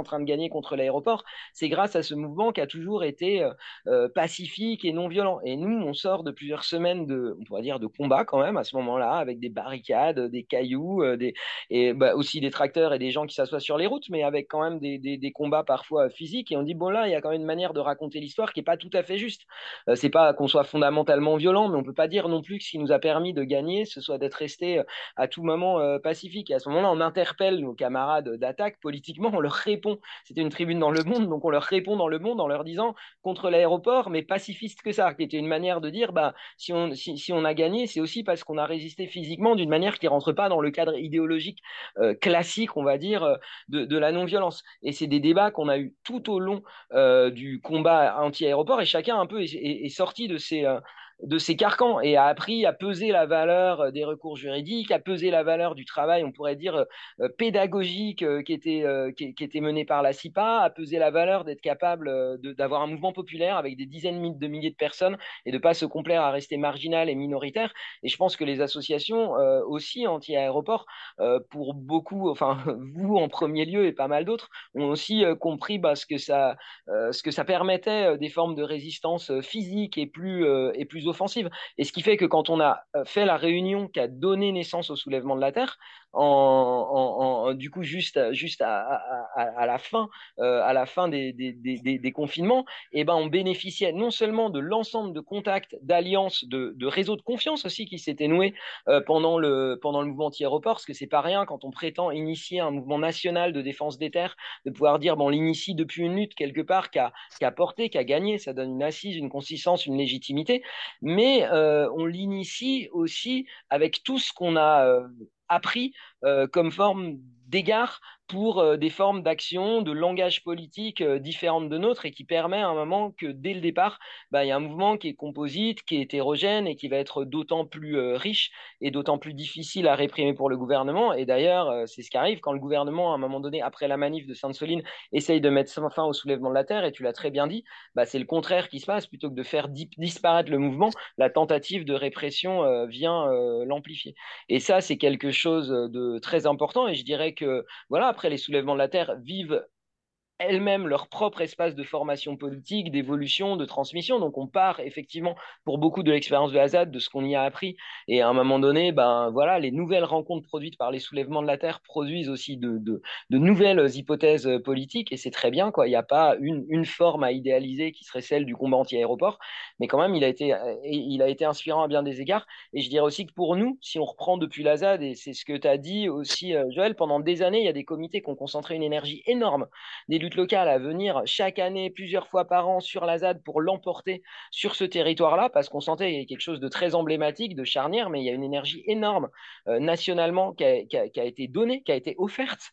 contre l'aéroport, c'est grâce à ce mouvement qui a toujours été pacifique et non violent. Et nous, on sort de plusieurs semaines on pourrait dire, de combat quand même à ce moment-là, avec des barricades, des cailloux, et aussi des tracteurs et des gens qui s'assoient sur les routes, mais avec quand même des combats parfois physiques. Et on dit, bon là, il y a quand même une manière de raconter l'histoire qui n'est pas tout à fait juste. C'est pas qu'on soit fondamentalement violent, mais on peut pas dire non plus que ce qui nous a permis de gagner, ce soit d'être resté à tout moment pacifique. Et à ce moment-là, on interpelle nos camarades d'attaque politiquement, on leur répond. C'était une tribune dans Le Monde, donc on leur répond dans Le Monde en leur disant contre l'aéroport, mais pacifiste que ça, qui était une manière de dire, si on a gagné, c'est aussi parce qu'on a résisté physiquement d'une manière qui rentre pas dans le cadre idéologique classique, on va dire, de la non-violence. Et c'est des débats qu'on a eu tout au long du combat anti-aéroport, et chacun un peu est sorti de ces carcans et a appris à peser la valeur des recours juridiques, à peser la valeur du travail, on pourrait dire, pédagogique qui était mené par la CIPA, à peser la valeur d'être capable d'avoir un mouvement populaire avec des dizaines de milliers de personnes et de ne pas se complaire à rester marginal et minoritaire. Et je pense que les associations aussi anti-aéroport, pour beaucoup, enfin vous en premier lieu et pas mal d'autres, ont aussi compris ce que ça permettait des formes de résistance physique et plus offensive. Et ce qui fait que quand on a fait la réunion qui a donné naissance au soulèvement de la Terre, du coup juste à la fin des confinements, et ben on bénéficiait non seulement de l'ensemble de contacts, d'alliances, de réseaux de confiance aussi qui s'étaient noués pendant le mouvement anti-aéroport, parce que c'est pas rien quand on prétend initier un mouvement national de défense des terres, de pouvoir dire bon, on l'initie depuis une lutte quelque part qui a porté, qui a gagné, ça donne une assise, une consistance, une légitimité, mais on l'initie aussi avec tout ce qu'on a appris comme forme d'égard pour des formes d'action, de langage politique différentes de nôtres, et qui permet à un moment que dès le départ, il y a un mouvement qui est composite, qui est hétérogène et qui va être d'autant plus riche et d'autant plus difficile à réprimer pour le gouvernement. Et d'ailleurs, c'est ce qui arrive quand le gouvernement, à un moment donné, après la manif de Sainte-Soline, essaye de mettre fin au soulèvement de la Terre, et tu l'as très bien dit, c'est le contraire qui se passe. Plutôt que de faire disparaître le mouvement, la tentative de répression vient l'amplifier. Et ça, c'est quelque chose de très important. Et je dirais que, voilà, après les soulèvements de la Terre vivent elles-mêmes leur propre espace de formation politique, d'évolution, de transmission. Donc on part effectivement pour beaucoup de l'expérience de Azad, de ce qu'on y a appris. Et à un moment donné, voilà, les nouvelles rencontres produites par les soulèvements de la Terre produisent aussi de nouvelles hypothèses politiques. Et c'est très bien, quoi. Il n'y a pas une forme à idéaliser qui serait celle du combat anti-aéroport. Mais quand même, il a été inspirant à bien des égards. Et je dirais aussi que pour nous, si on reprend depuis l'Azad, et c'est ce que tu as dit aussi, Joël, pendant des années, il y a des comités qui ont concentré une énergie énorme, des luttes locales à venir chaque année, plusieurs fois par an sur la ZAD pour l'emporter sur ce territoire-là, parce qu'on sentait qu'il y avait quelque chose de très emblématique, de charnière, mais il y a une énergie énorme nationalement qui a été donnée, qui a été offerte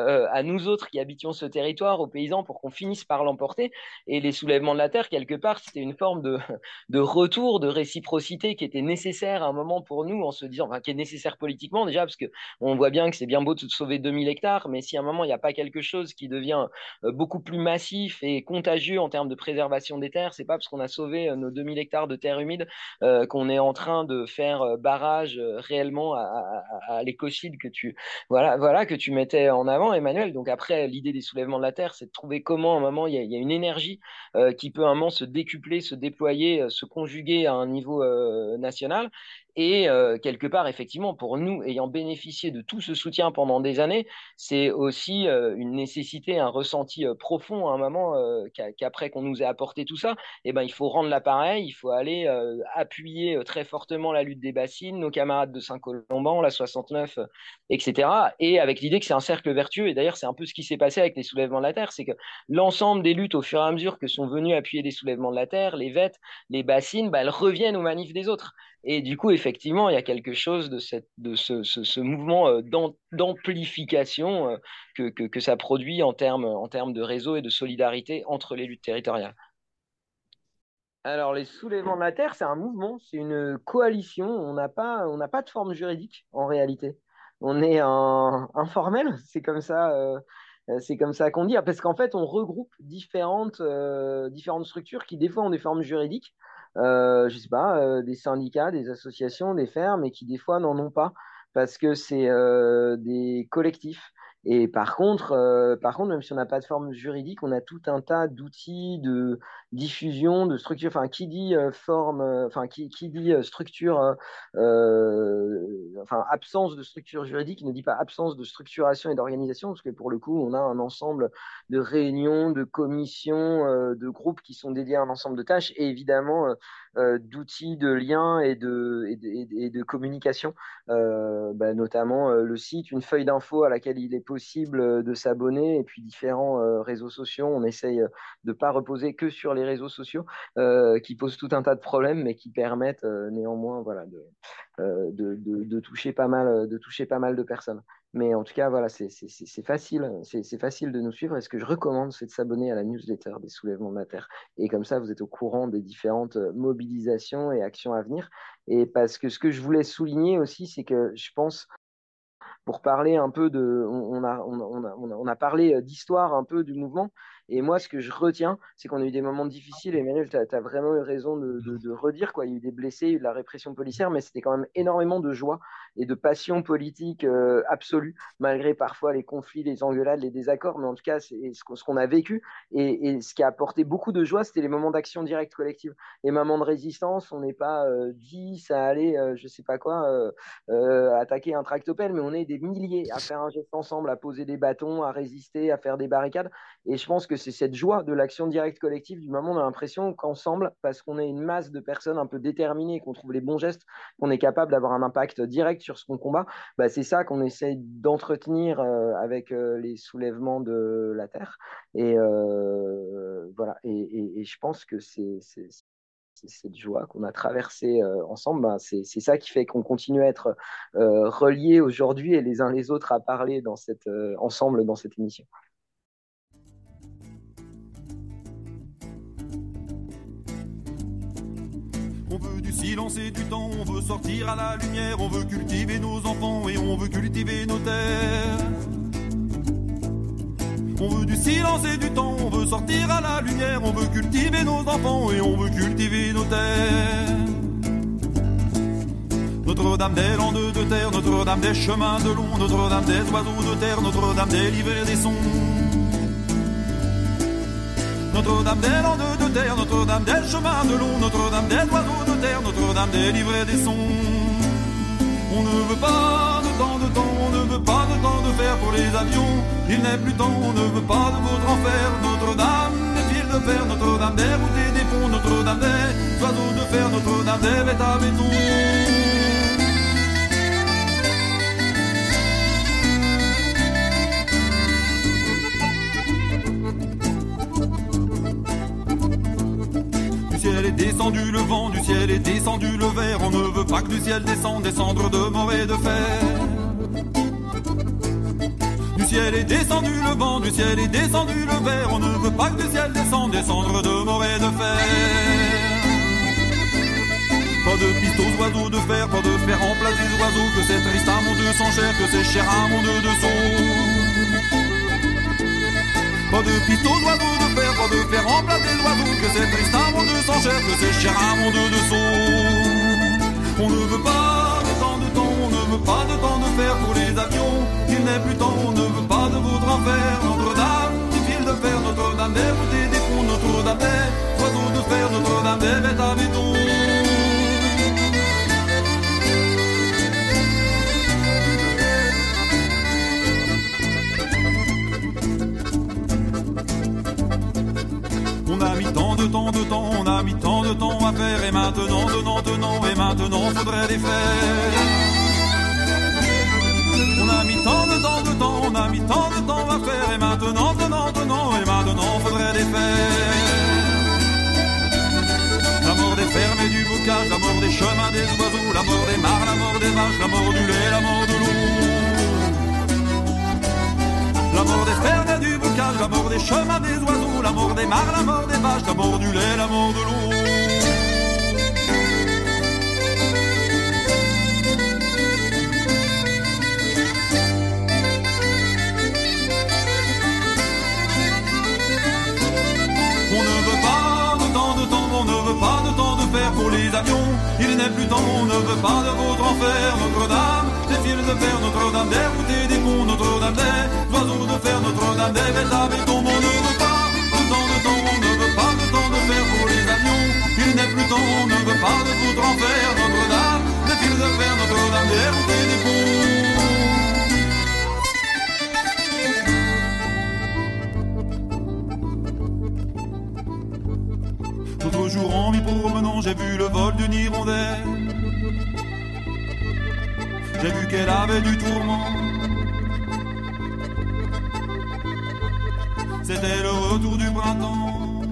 à nous autres qui habitions ce territoire, aux paysans, pour qu'on finisse par l'emporter. Et les soulèvements de la Terre, quelque part, c'était une forme de retour, de réciprocité qui était nécessaire à un moment pour nous, en se disant, enfin, qui est nécessaire politiquement déjà, parce qu'on voit bien que c'est bien beau de sauver 2000 hectares, mais si à un moment il n'y a pas quelque chose qui devient beaucoup plus massif et contagieux en termes de préservation des terres, c'est pas parce qu'on a sauvé nos 2000 hectares de terres humides qu'on est en train de faire barrage réellement à l'écocide que tu mettais en avant, Emmanuel. Donc après, l'idée des soulèvements de la terre, c'est de trouver comment à un moment il y a une énergie qui peut à un moment se décupler, se déployer, se conjuguer à un niveau national. Et quelque part, effectivement, pour nous, ayant bénéficié de tout ce soutien pendant des années, c'est aussi une nécessité, un ressenti profond à un moment qu'après qu'on nous ait apporté tout ça, il faut rendre l'appareil, il faut aller appuyer très fortement la lutte des bassines, nos camarades de Saint-Colomban, la 69, etc. Et avec l'idée que c'est un cercle vertueux. Et d'ailleurs, c'est un peu ce qui s'est passé avec les soulèvements de la Terre, c'est que l'ensemble des luttes, au fur et à mesure que sont venus appuyer les soulèvements de la Terre, les VET, les bassines, elles reviennent aux manifs des autres. Et du coup, effectivement, il y a quelque chose de ce mouvement d'amplification que ça produit en termes de réseau et de solidarité entre les luttes territoriales. Alors, les soulèvements de la Terre, c'est un mouvement, c'est une coalition. On n'a pas de forme juridique en réalité. On est informel, c'est comme ça qu'on dit, parce qu'en fait, on regroupe différentes structures qui, des fois, ont des formes juridiques. Je sais pas, des syndicats, des associations, des fermes, et qui, des fois, n'en ont pas, parce que c'est des collectifs. Et par contre, même si on n'a pas de forme juridique, on a tout un tas d'outils de diffusion, de structure. Enfin, qui dit qui dit structure, absence de structure juridique, ne dit pas absence de structuration et d'organisation, parce que pour le coup, on a un ensemble de réunions, de commissions, de groupes qui sont dédiés à un ensemble de tâches, et évidemment d'outils de lien et de communication, notamment le site, une feuille d'info à laquelle il est possible de s'abonner, et puis différents réseaux sociaux. On essaye de ne pas reposer que sur les réseaux sociaux qui posent tout un tas de problèmes, mais qui permettent néanmoins de toucher pas mal de personnes. Mais en tout cas, voilà, c'est facile de nous suivre. Et ce que je recommande, c'est de s'abonner à la newsletter des Soulèvements de la Terre. Et comme ça, vous êtes au courant des différentes mobilisations et actions à venir. Et parce que ce que je voulais souligner aussi, c'est que je pense, pour parler un peu on a parlé d'histoire un peu du mouvement. Et moi, ce que je retiens, c'est qu'on a eu des moments difficiles. Et Emmanuel, tu as vraiment eu raison de redire, quoi. Il y a eu des blessés, il y a eu de la répression policière, mais c'était quand même énormément de joie et de passion politique absolue, malgré parfois les conflits, les engueulades, les désaccords. Mais en tout cas, c'est ce qu'on a vécu. Et ce qui a apporté beaucoup de joie, c'était les moments d'action directe collective. Les moments de résistance, on n'est pas 10 à aller, je sais pas quoi, attaquer un tractopelle, mais on est des milliers à faire un geste ensemble, à poser des bâtons, à résister, à faire des barricades. Et je pense que c'est cette joie de l'action directe collective. Du moment, on a l'impression qu'ensemble, parce qu'on est une masse de personnes un peu déterminées, qu'on trouve les bons gestes, qu'on est capable d'avoir un impact direct sur ce qu'on combat, c'est ça qu'on essaye d'entretenir avec les soulèvements de la Terre. Et voilà. Et je pense que c'est cette joie qu'on a traversée ensemble, c'est ça qui fait qu'on continue à être reliés aujourd'hui et les uns les autres à parler ensemble dans cette émission. On veut du silence et du temps, on veut sortir à la lumière, on veut cultiver nos enfants et on veut cultiver nos terres. On veut du silence et du temps, on veut sortir à la lumière, on veut cultiver nos enfants et on veut cultiver nos terres. Notre-Dame des landes de terre, Notre-Dame des chemins de long, Notre-Dame des oiseaux de terre, Notre-Dame des livres et des sons. Notre-Dame des landes de terre, Notre-Dame des chemins de long, Notre-Dame des oiseaux de terre, Notre-Dame des livres et des sons. On ne veut pas de temps, on ne veut pas de temps de fer pour les avions. Il n'est plus temps, on ne veut pas de votre enfer. Notre-Dame des fils de fer, Notre-Dame des routes et des ponts, Notre-Dame des oiseaux de fer, Notre-Dame des bêtes à béton. Du ciel est descendu le vent, du ciel est descendu le verre. On ne veut pas que du ciel descendre de mort et de fer. Du ciel est descendu le vent, du ciel est descendu le verre. On ne veut pas que du ciel descendre de mort et de fer. Pas de piste aux oiseaux de fer, pas de fer en place des oiseaux. Que c'est triste un monde sans chair, que c'est cher un monde de saut. Pas de piste aux oiseaux de fer, pas de fer en place des oiseaux. Que c'est triste un monde sans chair, que c'est cher un monde de saut. On ne veut pas de temps, on ne veut pas de temps de fer pour les avions. Il n'est plus temps, on ne veut pas de votre enfer. Notre-Dame des fils de fer, Notre-Dame des routes et des ponts, Notre-Dame des oiseaux de fer, Notre-Dame des bêtes à béton. On a mis tant de temps, on a mis tant de temps à faire. Et maintenant, et maintenant faudrait les faire. On a mis tant de temps, on a mis tant de temps à faire. Et maintenant, et maintenant faudrait les faire. La mort des fermes et du bocage, la mort des chemins des oiseaux, la mort des mares, la mort des vaches, la mort du lait, la mort de l'eau. La mort des fermes et du bocage, la mort des chemins des oiseaux, la mort des mares, la mort des vaches, la mort du lait, la mort de l'eau. On ne veut pas de temps, on ne veut pas de temps de fer pour les avions. Il n'est plus temps, on ne veut pas de votre enfer. Notre-Dame des fils de fer, Notre-Dame des routes des ponts, Notre-Dame des oiseaux de fer, Notre-Dame des belles à béton. On ne veut pas de temps de temps, on ne veut pas de temps de fer pour les avions. Il n'est plus temps, on ne veut pas de poutre en fer, Notre-Dame des fils de fer, Notre-Dame des routes et des ponts. L'autre jour en m'y promenant, j'ai vu le vol d'une hirondelle. J'ai vu qu'elle avait du tourment. C'était le retour du printemps.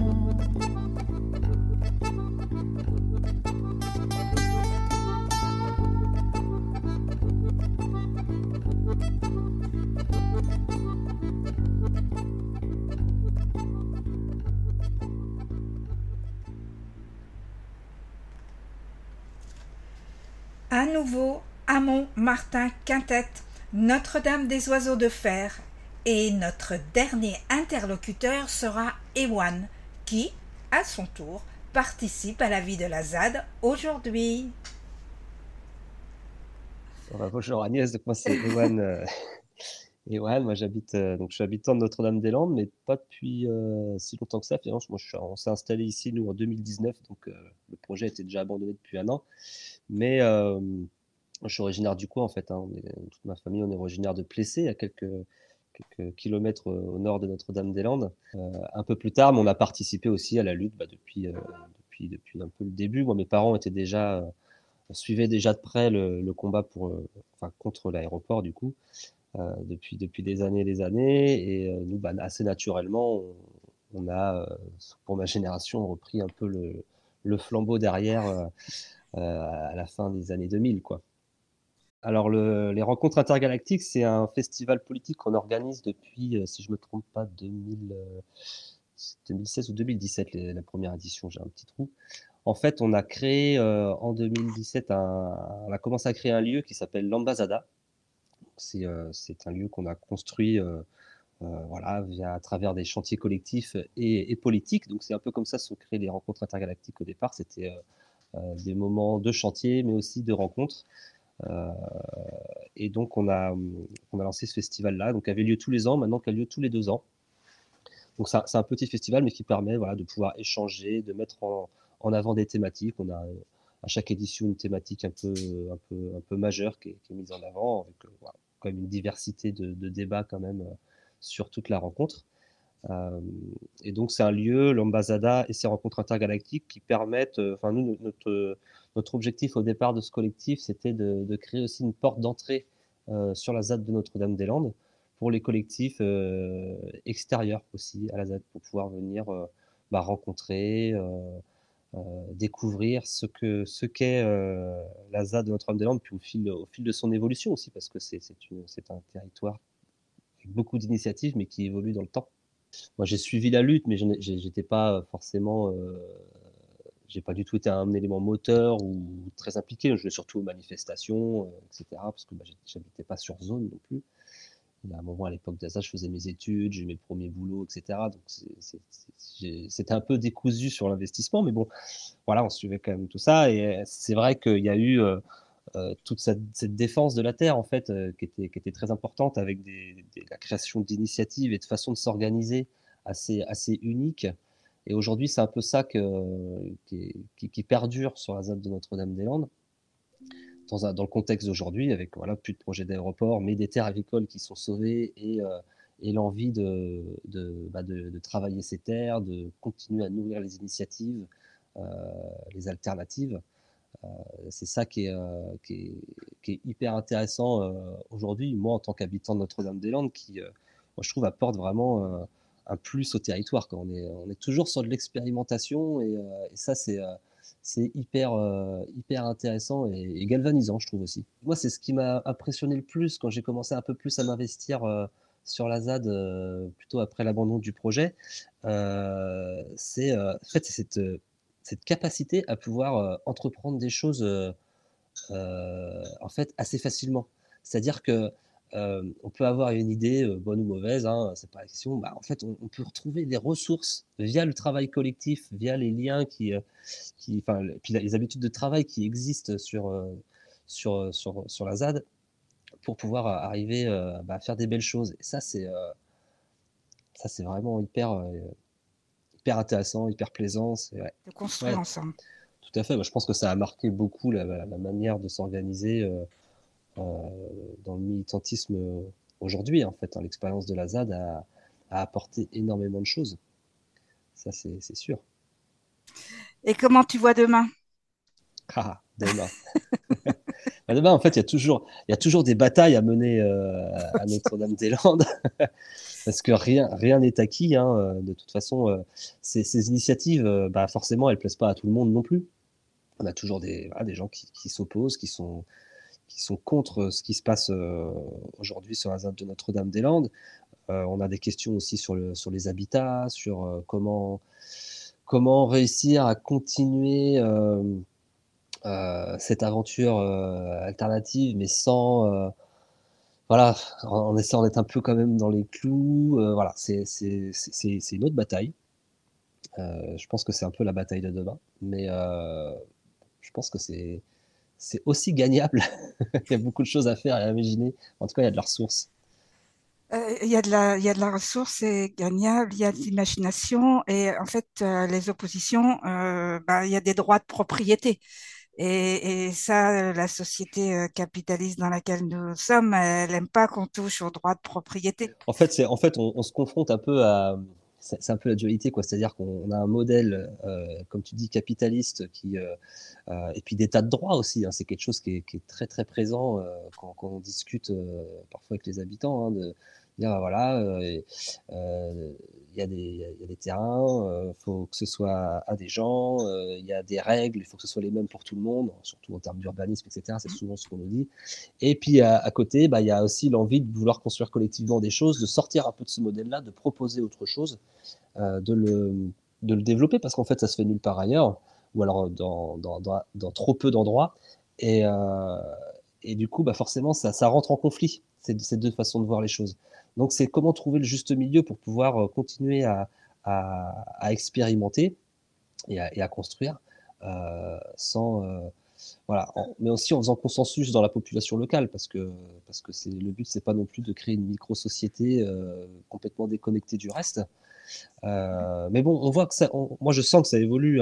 À nouveau, Amon, Martin, Quintette, Notre-Dame des oiseaux de fer. Et notre dernier interlocuteur sera Ewan, qui, à son tour, participe à la vie de la ZAD aujourd'hui. Bonjour Agnès, donc moi c'est Ewan. Ewan, moi j'habite donc je suis habitant de Notre-Dame-des-Landes, mais pas depuis si longtemps que ça. Finalement, on s'est installé ici nous en 2019, donc le projet était déjà abandonné depuis un an. Mais je suis originaire du coin en fait. Toute ma famille, on est originaire de Plessé, à quelques kilomètres au nord de Notre-Dame-des-Landes. Un peu plus tard, mais on a participé aussi à la lutte depuis un peu le début. Moi, mes parents suivaient déjà de près le combat contre l'aéroport du coup. Depuis des années et des années. Et nous, assez naturellement, on a, pour ma génération, repris un peu le flambeau derrière à la fin des années 2000, quoi. Alors, les Rencontres intergalactiques, c'est un festival politique qu'on organise depuis, si je ne me trompe pas, 2016 ou 2017, la première édition, j'ai un petit trou. En fait, on a créé en 2017, on a commencé à créer un lieu qui s'appelle l'Ambasada. C'est un lieu qu'on a construit à travers des chantiers collectifs et politiques. Donc c'est un peu comme ça se sont créées les Rencontres intergalactiques au départ. C'était des moments de chantier, mais aussi de rencontres. Et donc on a lancé ce festival-là, donc qui avait lieu tous les ans, maintenant qui a lieu tous les 2 ans. Donc c'est un petit festival, mais qui permet de pouvoir échanger, de mettre en avant des thématiques. On a à chaque édition une thématique un peu majeure qui est mise en avant, avec quand même une diversité de débats quand même sur toute la rencontre. Et donc c'est un lieu, l'Ambasada et ses rencontres intergalactiques qui permettent, nous, notre objectif au départ de ce collectif, c'était de créer aussi une porte d'entrée sur la ZAD de Notre-Dame-des-Landes pour les collectifs extérieurs aussi à la ZAD, pour pouvoir venir rencontrer, découvrir ce qu'est la ZAD de Notre-Dame-des-Landes, puis au fil de son évolution aussi, parce que c'est un territoire avec beaucoup d'initiatives, mais qui évolue dans le temps. Moi, j'ai suivi la lutte, mais j'étais pas forcément, j'ai pas du tout été un élément moteur ou très impliqué. Je jouais surtout aux manifestations, etc., parce que j'habitais pas sur zone non plus. Il y a un moment à l'époque de ça, je faisais mes études, j'ai eu mes premiers boulots, etc. Donc c'était un peu décousu sur l'investissement, mais bon, voilà, on suivait quand même tout ça. Et c'est vrai qu'il y a eu toute cette défense de la terre, en fait, qui était très importante, avec la création d'initiatives et de façons de s'organiser assez uniques. Et aujourd'hui, c'est un peu ça qui perdure sur la ZAD de Notre-Dame-des-Landes. Dans le contexte d'aujourd'hui, avec plus de projets d'aéroport, mais des terres agricoles qui sont sauvées et l'envie de travailler ces terres, de continuer à nourrir les initiatives, les alternatives. C'est ça qui est hyper intéressant aujourd'hui. Moi, en tant qu'habitant de Notre-Dame-des-Landes, qui, moi, je trouve, apporte vraiment un plus au territoire. On est toujours sur de l'expérimentation et ça, c'est hyper intéressant et galvanisant, je trouve aussi. Moi, c'est ce qui m'a impressionné le plus quand j'ai commencé un peu plus à m'investir sur la ZAD, plutôt après l'abandon du projet. C'est en fait, cette capacité à pouvoir entreprendre des choses en fait assez facilement. C'est-à-dire que on peut avoir une idée bonne ou mauvaise, c'est pas la question. En fait, on peut retrouver des ressources via le travail collectif, via les liens puis les habitudes de travail qui existent sur la ZAD, pour pouvoir arriver à faire des belles choses. Et ça, c'est vraiment hyper intéressant, hyper plaisant. Ouais. De construire ensemble. Tout à fait. Moi, je pense que ça a marqué beaucoup la manière de s'organiser dans le militantisme aujourd'hui. En fait, l'expérience de la ZAD a apporté énormément de choses. Ça, c'est sûr. Et comment tu vois demain? Demain. Demain, en fait, il y a toujours des batailles à mener à Notre-Dame-des-Landes, parce que rien n'est acquis. De toute façon, ces initiatives, forcément, elles ne plaisent pas à tout le monde non plus. On a toujours des gens qui s'opposent, qui sont contre ce qui se passe aujourd'hui sur la ZAD de Notre-Dame-des-Landes. On a des questions aussi sur les habitats, sur comment réussir à continuer cette aventure alternative, mais sans en essayant d'être un peu quand même dans les clous. C'est une autre bataille. Je pense que c'est un peu la bataille de demain, mais je pense que c'est aussi gagnable. Il y a beaucoup de choses à faire et à imaginer. En tout cas, il y a de la ressource. Il y a de la ressource, c'est gagnable, il y a de l'imagination et en fait, les oppositions, il y a des droits de propriété. Et ça, la société capitaliste dans laquelle nous sommes, elle n'aime pas qu'on touche aux droits de propriété. En fait, on se confronte un peu à... C'est un peu la dualité, quoi. C'est-à-dire qu'on a un modèle, comme tu dis, capitaliste, et puis d'état de droit aussi. C'est quelque chose qui est très, très présent quand on discute parfois avec les habitants, de dire, il y a des terrains, il faut que ce soit à des gens, il y a des règles, il faut que ce soit les mêmes pour tout le monde, surtout en termes d'urbanisme, etc. C'est souvent ce qu'on nous dit. Et puis à côté, il y a aussi l'envie de vouloir construire collectivement des choses, de sortir un peu de ce modèle-là, de proposer autre chose, de le développer, parce qu'en fait, ça se fait nulle part ailleurs, ou alors dans trop peu d'endroits. Et du coup, forcément, ça rentre en conflit, ces deux façons de voir les choses. Donc, c'est comment trouver le juste milieu pour pouvoir continuer à expérimenter et à construire, mais aussi en faisant consensus dans la population locale, parce que le but, c'est pas non plus de créer une micro-société complètement déconnectée du reste. Mais bon, on voit que ça, moi, je sens que ça évolue.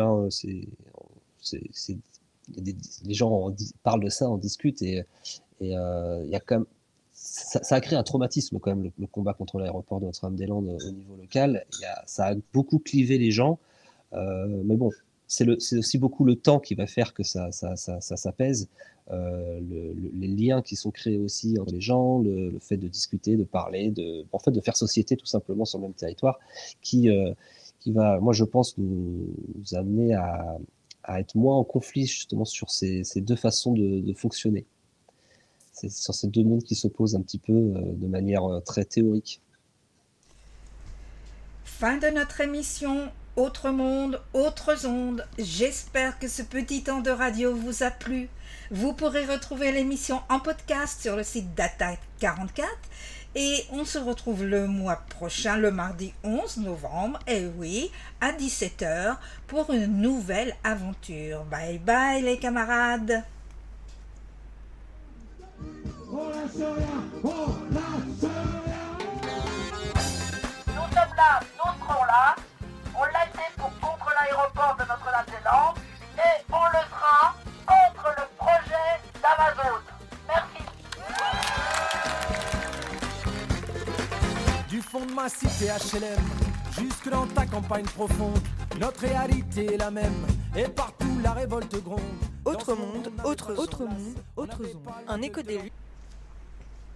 Les gens parlent de ça, on discute, et il y a quand même. Ça a créé un traumatisme quand même, le combat contre l'aéroport de Notre-Dame-des-Landes au niveau local. Ça a beaucoup clivé les gens, mais bon, c'est aussi beaucoup le temps qui va faire que ça s'apaise, les liens qui sont créés aussi entre les gens, le fait de discuter, de parler, de faire société tout simplement sur le même territoire, qui va, moi je pense, nous amener à être moins en conflit justement sur ces deux façons de fonctionner. C'est sur ces deux mondes qui s'opposent un petit peu de manière très théorique. Fin de notre émission Autre monde, autres ondes. J'espère que ce petit temps de radio vous a plu. Vous pourrez retrouver l'émission en podcast sur le site Data 44 et on se retrouve le mois prochain, le mardi 11 novembre, et oui, à 17h pour une nouvelle aventure. Bye bye les camarades. Nous sommes là, nous serons là. On l'a été contre l'aéroport de Notre-Dame-des-Landes et on le sera contre le projet d'Amazon. Merci. Du fond de ma cité HLM, jusque dans ta campagne profonde, notre réalité est la même, et partout la révolte gronde. Autre monde, autre monde, autre zone. Un écho des luttes.